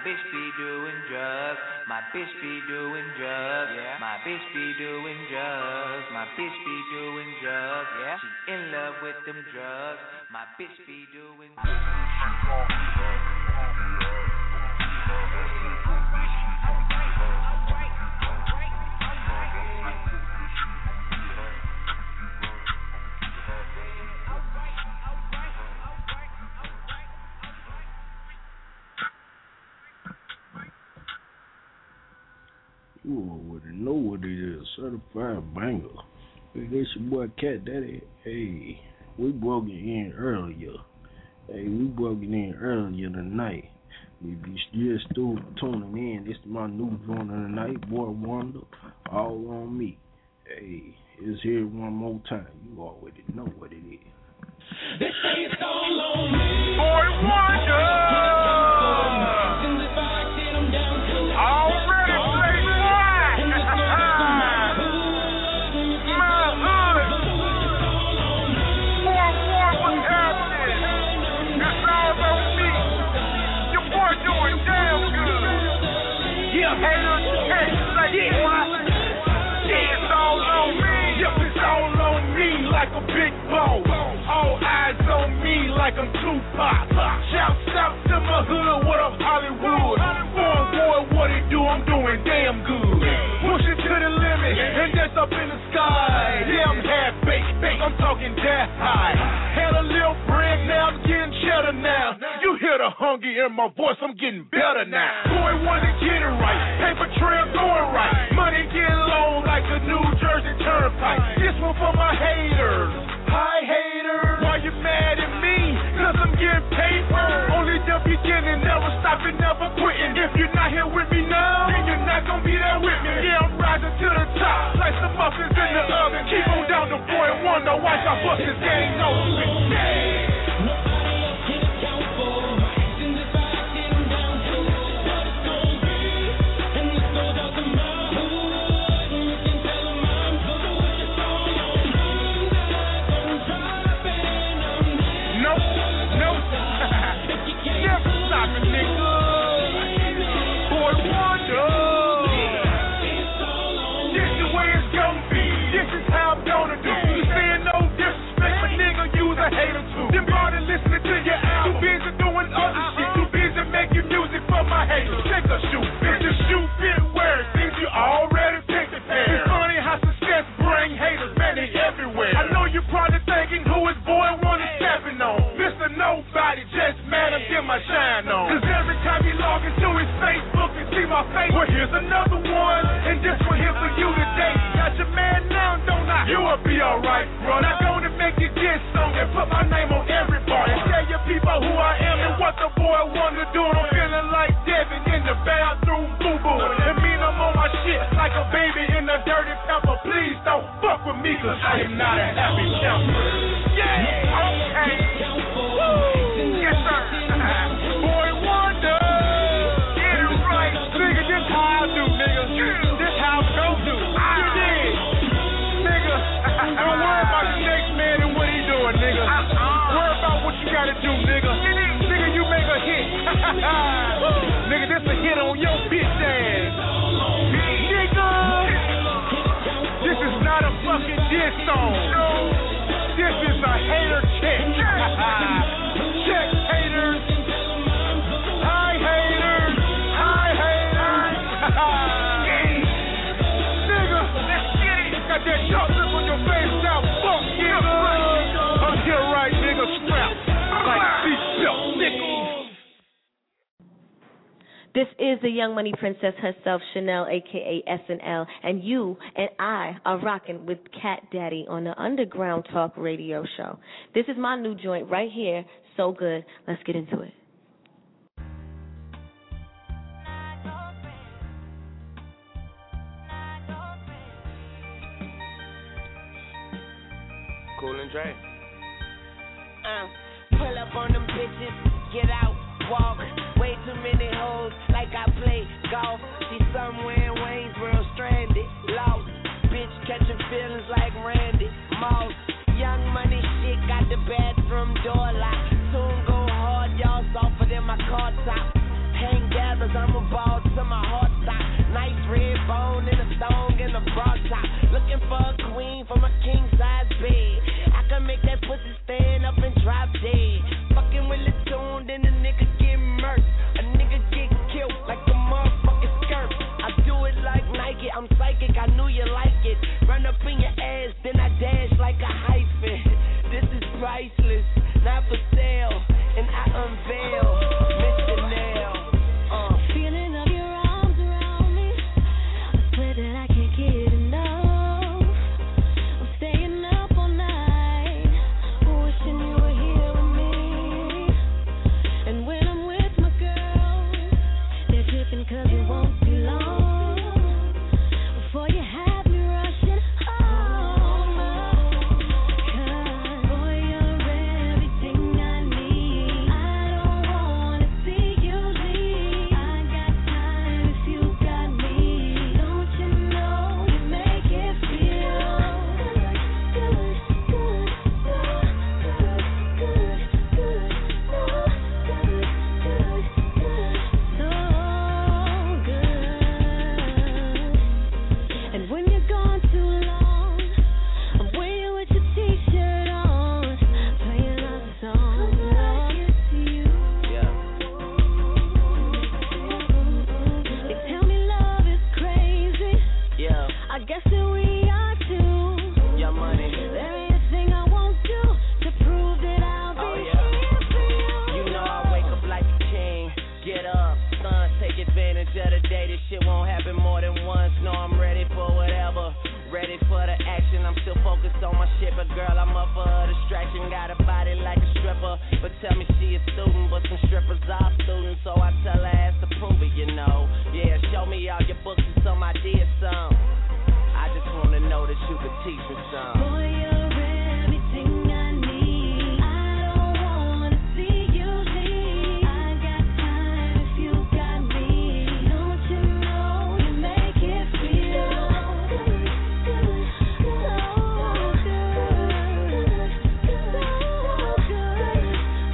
[SPEAKER 20] bitch be doing drugs. My bitch be doing drugs. Yeah. My bitch be doing drugs. My bitch be doing drugs. Yeah. She in love with them drugs. My bitch be doing drugs.
[SPEAKER 2] You already know what it is, certified banger. Hey, this your boy Cat Daddy. Hey, we broke it in earlier. Hey, we broke it in earlier tonight. If you just still tuning in, this is my new joint of the night, Boy Wonder, all on me. Hey, it's here one more time. You already know what it is.
[SPEAKER 8] They say it's all on me. Boy Wonder. Already played wide. My hood. Boy, boy, what's happening? It's all on me. Your boy doing damn good. Yeah, haters, hey, say what? Yeah, it's all on me. Yep, it's all on me like a big boss. All eyes on me like I'm Tupac. Shouts out to my hood, what up Hollywood? Boy, boy, what it do? I'm doing damn good. Push it to the limit, and that's up in the sky. Yeah, I'm half baked, I'm talking that high. Had a little bread, now I'm getting cheddar now. You hear the hunger in my voice, I'm getting better now. Boy, wanna get it right, paper trail going right. Money getting low like a New Jersey Turnpike. This one for my haters. Hi haters, why you mad at me? Cause I'm getting paper. Only the beginning, never stopping, never quitting. If you're not here with me now, then you're not gonna be there with me. Yeah, I'm rising to the top, like some muffins in the oven. Keep on down the boy wonder, watch I bust this game open.
[SPEAKER 4] Nobody else can account for my actions if I get them down to what it's gonna be. And this goes out to my hood, and you can tell them I'm good with the song on me.
[SPEAKER 8] Nope, nope. Never stop it, nigga. Boy Wonder. This the way it's gonna be. This is how I'm gonna do. You saying no disrespect, but nigga, you's a hater too. Them body listening to your album. Too busy doing other shit. Too busy making music for my haters. Take a shoot. It's a shoot fit where it seems you already picked a pair. It's funny how success bring haters, man, they everywhere. I know you're probably thinking who is Boy Wonder stepping on. Mister Nobody, just mad and get my shine on. Cause every time you log into his Facebook and see my face, well here's another one, and this one here for you today. Got your man now, don't I? You will be alright, bro. Not gonna make you this song and put my name on everybody. And tell your people who I am and what the Boy Wonder doing. I'm feeling like Devin in the bathroom, boo-boo. It mean I'm on my shit like a baby in a dirty pepper. Please don't fuck with me, cause I am not a happy camper. Yeah, okay. Yes, sir. Boy Wonder. Get it right. Nigga, this how I do, nigga. This how I'm gon' do. I did. Nigga, don't worry about the next man and what he doing, nigga. Worry about what you gotta do, nigga. Nigga, you make a hit. Nigga, this a hit on your bitch ass. Nigga. This is not a fucking diss song. This is a hater check. Check haters. Hi haters. Hi haters. Nigga, let's get it. Got that sharp look on your face now. Fuck nigga. I'm here right, nigga. Strap like seatbelt, nigga.
[SPEAKER 5] This is the Young Money Princess herself, Chanel, a k a. S N L, and you and I are rocking with Cat Daddy on the Underground Talk Radio Show. This is my new joint right here, So Good. Let's get into it.
[SPEAKER 21] Cool and Dre.
[SPEAKER 22] Uh, pull up on them bitches, get out, walk. Way too many hoes, like I play golf. She somewhere in Waynesboro, stranded, lost. Bitch catching feelings like Randy Moss. Young Money shit, got the bathroom door locked. Soon go hard, y'all softer than my car top. Hang gather, cause I'm a ball to my heart stop. Nice red bone and a stone and a bra top. Looking for a queen for my king size bed. I can make that pussy stand up and drop dead. Fucking with the tune, then the nigga get murked. A nigga get killed like a motherfucking skirt. I do it like Nike, I'm psychic, I knew you like it. Run up in your ass, then I dash like a hyphen. This is priceless, not for sale, and I unveil Miss Chanel. Uh.
[SPEAKER 4] Feeling of your arms around me, I swear that I can't get enough. I'm staying up all night, wishing you were here with me. And when I'm with my girls, they're tripping cause it won't be long before you have me rushing home. Cause boy, you're everything I need. I don't wanna see you leave. I got time if you got me. Don't you know you make it feel good, good, good, good, good, good, good, so good. And when you're gone too long, I'm waiting with your t-shirt on, playing our song. They tell me love is crazy.
[SPEAKER 22] Yeah,
[SPEAKER 4] I guess that we are too.
[SPEAKER 22] yeah, money.
[SPEAKER 4] There ain't a thing I won't do to prove that I'll be
[SPEAKER 22] Oh, yeah.
[SPEAKER 4] here for you.
[SPEAKER 22] You know I wake up like a king. Get up, son, take advantage of the day. This shit won't happen more than once. No, I'm ready for whatever. Ready for the action. I'm still focused on my shit, but girl, I'm up for a distraction. Got a body like a stripper, but tell me she a student. But some strippers are students, so I tell her ass to prove it, you know. Yeah, show me all your books and some ideas, some. I just wanna know that you could teach me some.
[SPEAKER 4] Boy, you're everything I need. I don't wanna see you leave. I got time if you got me. Don't you know you make it feel good, good, so good, so good,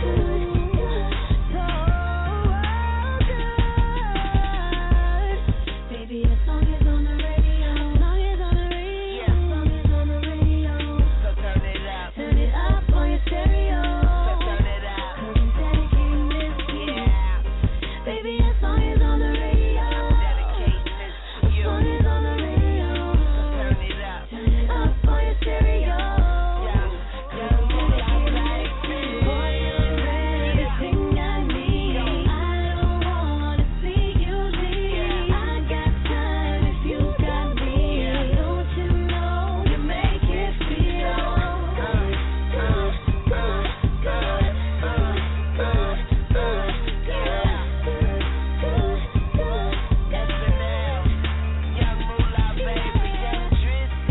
[SPEAKER 4] so good. Baby, your song is on the radio. Song is on the radio. Song is on the radio.
[SPEAKER 22] So turn it up.
[SPEAKER 4] Turn it up on your stereo.
[SPEAKER 22] So turn it up.
[SPEAKER 4] Cause I'm dedicating this to you.
[SPEAKER 22] Yeah.
[SPEAKER 4] Baby, your song is on the radio.
[SPEAKER 22] Dedicating this to you.
[SPEAKER 4] Song is on the radio.
[SPEAKER 22] So turn it up.
[SPEAKER 4] Turn it up on your stereo.
[SPEAKER 22] Yeah.
[SPEAKER 4] Cause I'm dedicating this to you. Boy, you're everything I need. I don't wanna see you leave. I got time if you got me. Don't you know you make it feel good, good, good, good, good, good, good, good, good, good.
[SPEAKER 22] S N L, Young Moolah, baby, Young Drizzy.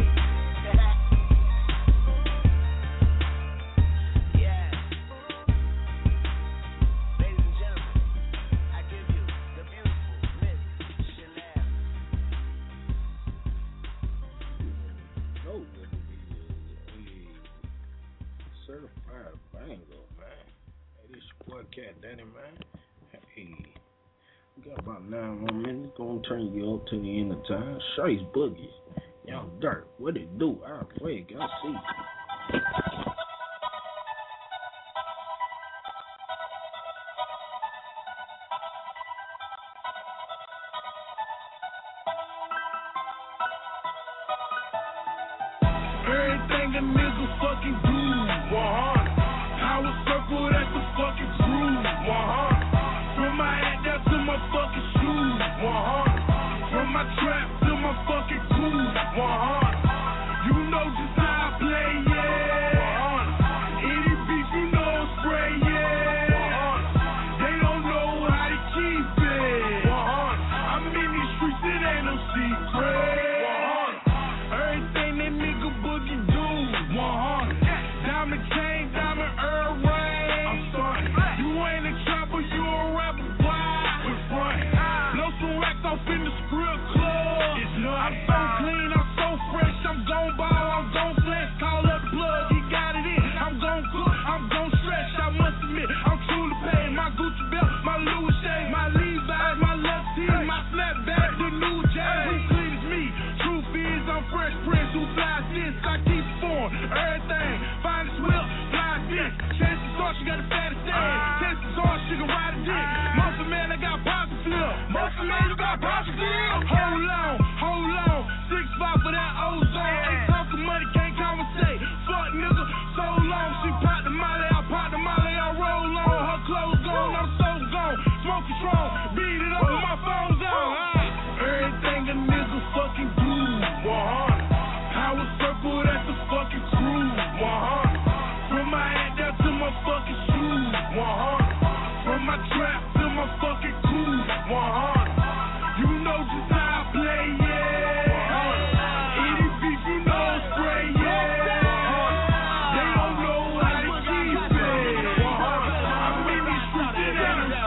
[SPEAKER 22] Yeah. Ladies and gentlemen, I give you the beautiful Miss Chanel.
[SPEAKER 2] Know what it is. A certified banger, man. Hey, this your boy Cat Danny, man. Hey, we got about nine more minutes. Gonna turn you up to the end of time. Shice Boogie, Young Dirt, what it do? I play, I see.
[SPEAKER 8] Everything a nigga fucking do, one hundred. Power circle, that's the fucking groove, one hundred. From my hat down to my fucking shoes, one hundred. From my trap to my fucking cruise, one hundred. You know just how I play, yeah, one hundred. Any beef, you know I'm spray, yeah, one hundred. They don't know how to keep it, one hundred. I'm in these streets, it ain't no secret. Everything that nigga Boogie do, one hundred. Diamond chain, diamond Earl ring. I'm starting. You ain't a trapper, you a rapper. Why? We front. Blow some racks off in the script club. It's I'm so clean, I'm so fresh. I'm gon' ball, I'm gon' flex. Call up the plug, he got it in. I'm gon' cook, I'm gon' stretch. I must admit, I'm truly paid. My Gucci belt, my Louis shade, my Levi's, my Leather
[SPEAKER 12] got pop still. Hold on, hold on. Six five for that ozone. Ain't talking money, can't conversate. Fuck nigga, so long. She popped the molly, I popped the molly, I roll on. Her clothes gone, I'm so gone. Smoking strong, beat it up with my phone's on. Everything a nigga fucking do, one hundred. Power circle, that's the fucking crew, one hundred. From my head down to my fucking shoes, one hundred. From my trap to my fucking crew, one hundred. You know just how I play, yeah. Any beef, you know spray, yeah. They don't know how to keep it, one hundred. I'm in these streets, it ain't no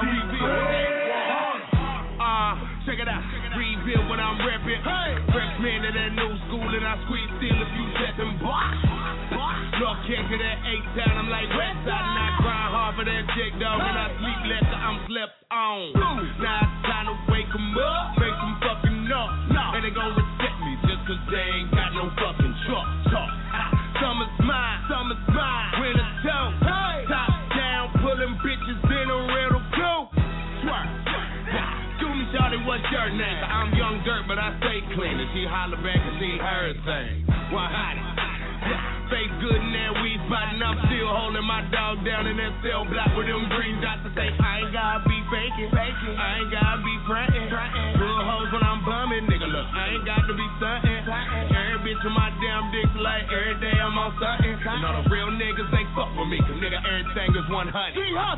[SPEAKER 12] secret.
[SPEAKER 17] Uh, check it out. Rebuild when I'm reppin'. Freshman to that new school and I squeeze still if you set them box. North Kent to that eight town, I'm like West Side and I grind hard for that chick dog and I sleep less so I'm slept on. Now it's time to wake 'em up, make them fucking up. And they gon' respect me just cause they ain't got no fucking truck. Talk. Summer's mine, summer's mine. Winter too. Top down, pulling bitches in a rental too. Swerve. Do me, shawty, what's your name? I'm Young Dirt, but I stay clean. And she holler back and she heard things. Why hottie? Face good in that weed spot, and I'm still holding my dog down in that cell block with them green dots to say I ain't gotta be faking, faking. I ain't gotta be frontin', frontin'. Full hoes when I'm bumming, nigga. Look, I ain't got to be stuntin'. Every bitch on my damn dick like every day I'm on something. And all the real niggas ain't fuck with me, cause nigga everything is one hundred.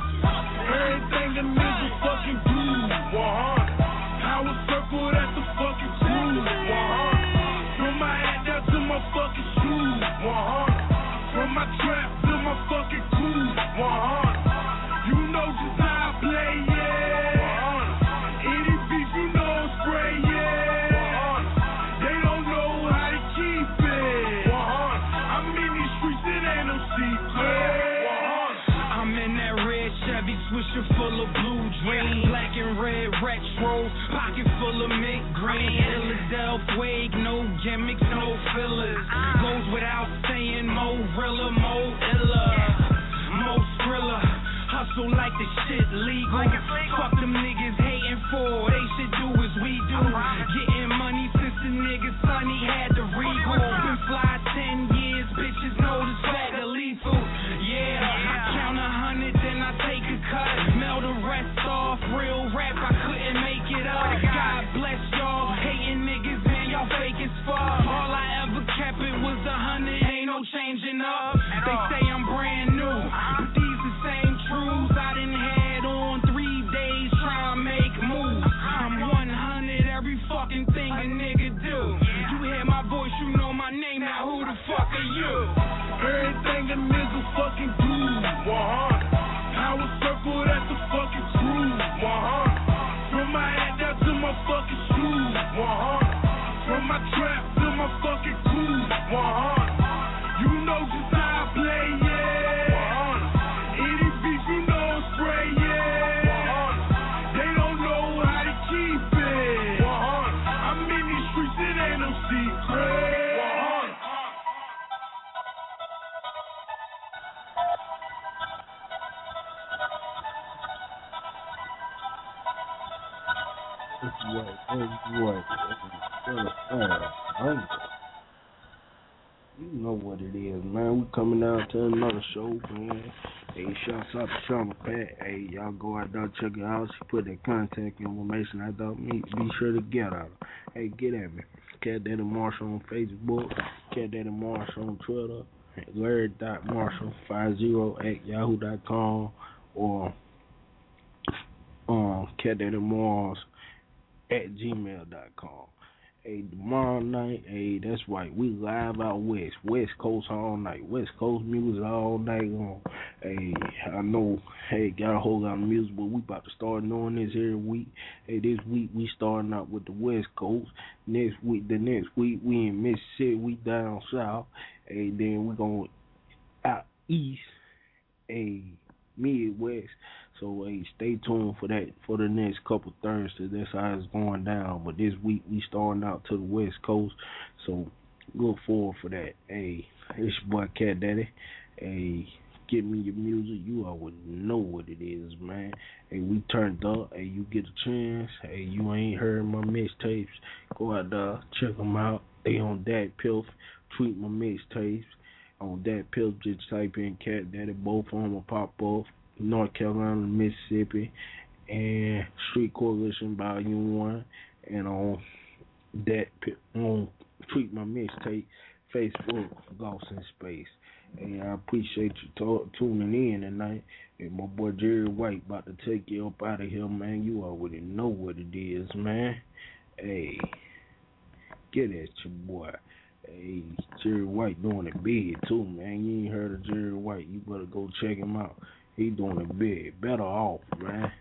[SPEAKER 12] Everything a nigga fucking do, one hundred. Power circle, that's the fucking crew, one hundred. From my head down to my fucking shoes, one hundred. From my trap to my fucking crew, one hundred. You know just how I play, yeah. one hundred. Any beef, you know spray, yeah. one hundred. They don't know how to keep it, one hundred. I'm in these streets, it ain't no secret, one hundred.
[SPEAKER 17] I'm in that red Chevy, swisher full of blue dreams. Black and red retro, pocket full of mint green. Philadelphia, no gimmicks, no fillers. Goes without saying, more realer, more iller, more thriller. Hustle like the shit legal. Fuck them niggas hating for, they should do as we do. Getting money since the niggas Sonny had the regal. Been fly ten years, bitches know the swag of lethal. Yeah, I count a hundred, then I take a cut. Mail the rest off, real rap, I couldn't make it up. God bless y'all, hating niggas, man, y'all fake as fuck. All I ever kept it was a hundred, ain't no changing up. They say I'm brand new, but these the same truths I done had on three days trying to make moves. I'm one hundred, every fucking thing a nigga do. You hear my voice, you know my name, now who the fuck are you?
[SPEAKER 12] Everything a nigga fucking do, one hundred. Power circle, that's the fucking crew, one hundred. From my head down to my fucking shoes, one hundred. From my trap to my fucking crew, one hundred. You know just how I play, yeah. one hundred. Any beef, you know spray, yeah. one hundred. They don't know how to keep it, one hundred. I'm in these streets, it ain't no secret, one hundred.
[SPEAKER 2] That's right, that's right. That's right. You know what it is, man. We coming out to another show, man. Hey, shouts out to Shauna Pat. Hey, y'all go out there, check her out. She put that contact information out there. Me, be sure to get at her. Hey, get at me. Cat Daddy Marshall on Facebook. Cat Daddy Marshall on Twitter. Larry dot Marshall five zero at yahoo dot com or um Cat Daddy Mars at gmail dot com. Hey, tomorrow night, hey, that's right, we live out west, West Coast all night, West Coast music all night long. Hey, I know, hey, got a whole lot of music, but we about to start doing this every week. Hey, this week we starting out with the West Coast. Next week, the next week we in Mississippi, we down south. Hey, then we going out east, hey, Midwest. So, hey, stay tuned for that for the next couple Thursdays. That's how it's going down. But this week, we starting out to the West Coast. So, look forward for that. Hey, it's your boy Cat Daddy. Hey, get me your music, you already know what it is, man. Hey, we turned up. Hey, you get a chance. Hey, you ain't heard my mixtapes, go out there, check them out. They on that Pilf. Tweet my mixtapes. On that Pilf, just type in Cat Daddy. Both of them will pop off. North Carolina, Mississippi, and Street Coalition Volume one. And on that, on Tweet my mixtape, Facebook, Lost in Space. And I appreciate you t- tuning in tonight. And my boy Jerry White about to take you up out of here, man. You already know what it is, man. Hey, get at your boy. Hey, Jerry White doing it big, too, man. You ain't heard of Jerry White. You better go check him out. He doing it big. Better off, man.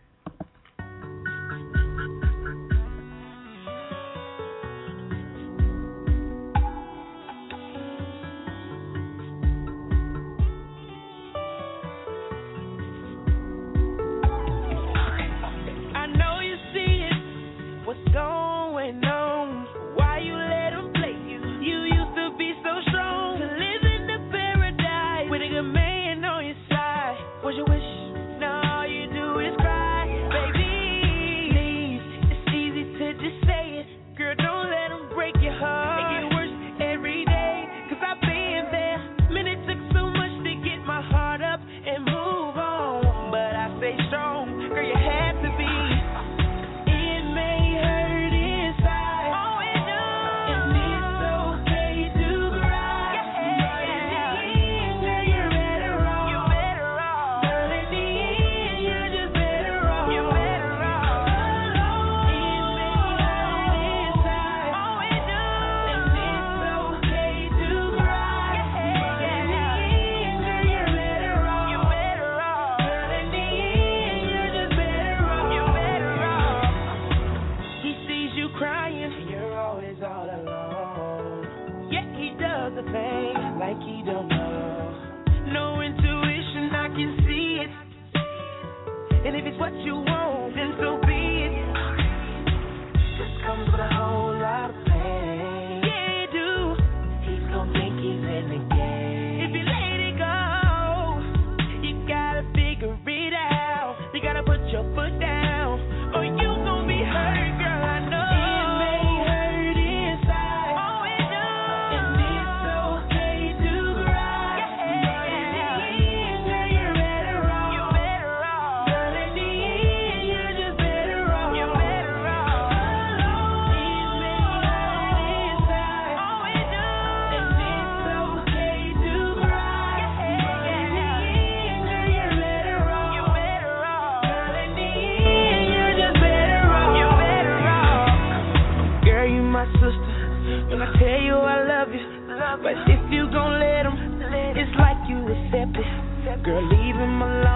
[SPEAKER 4] But if you gon' let him, it's like you accept it. Girl, leave him alone.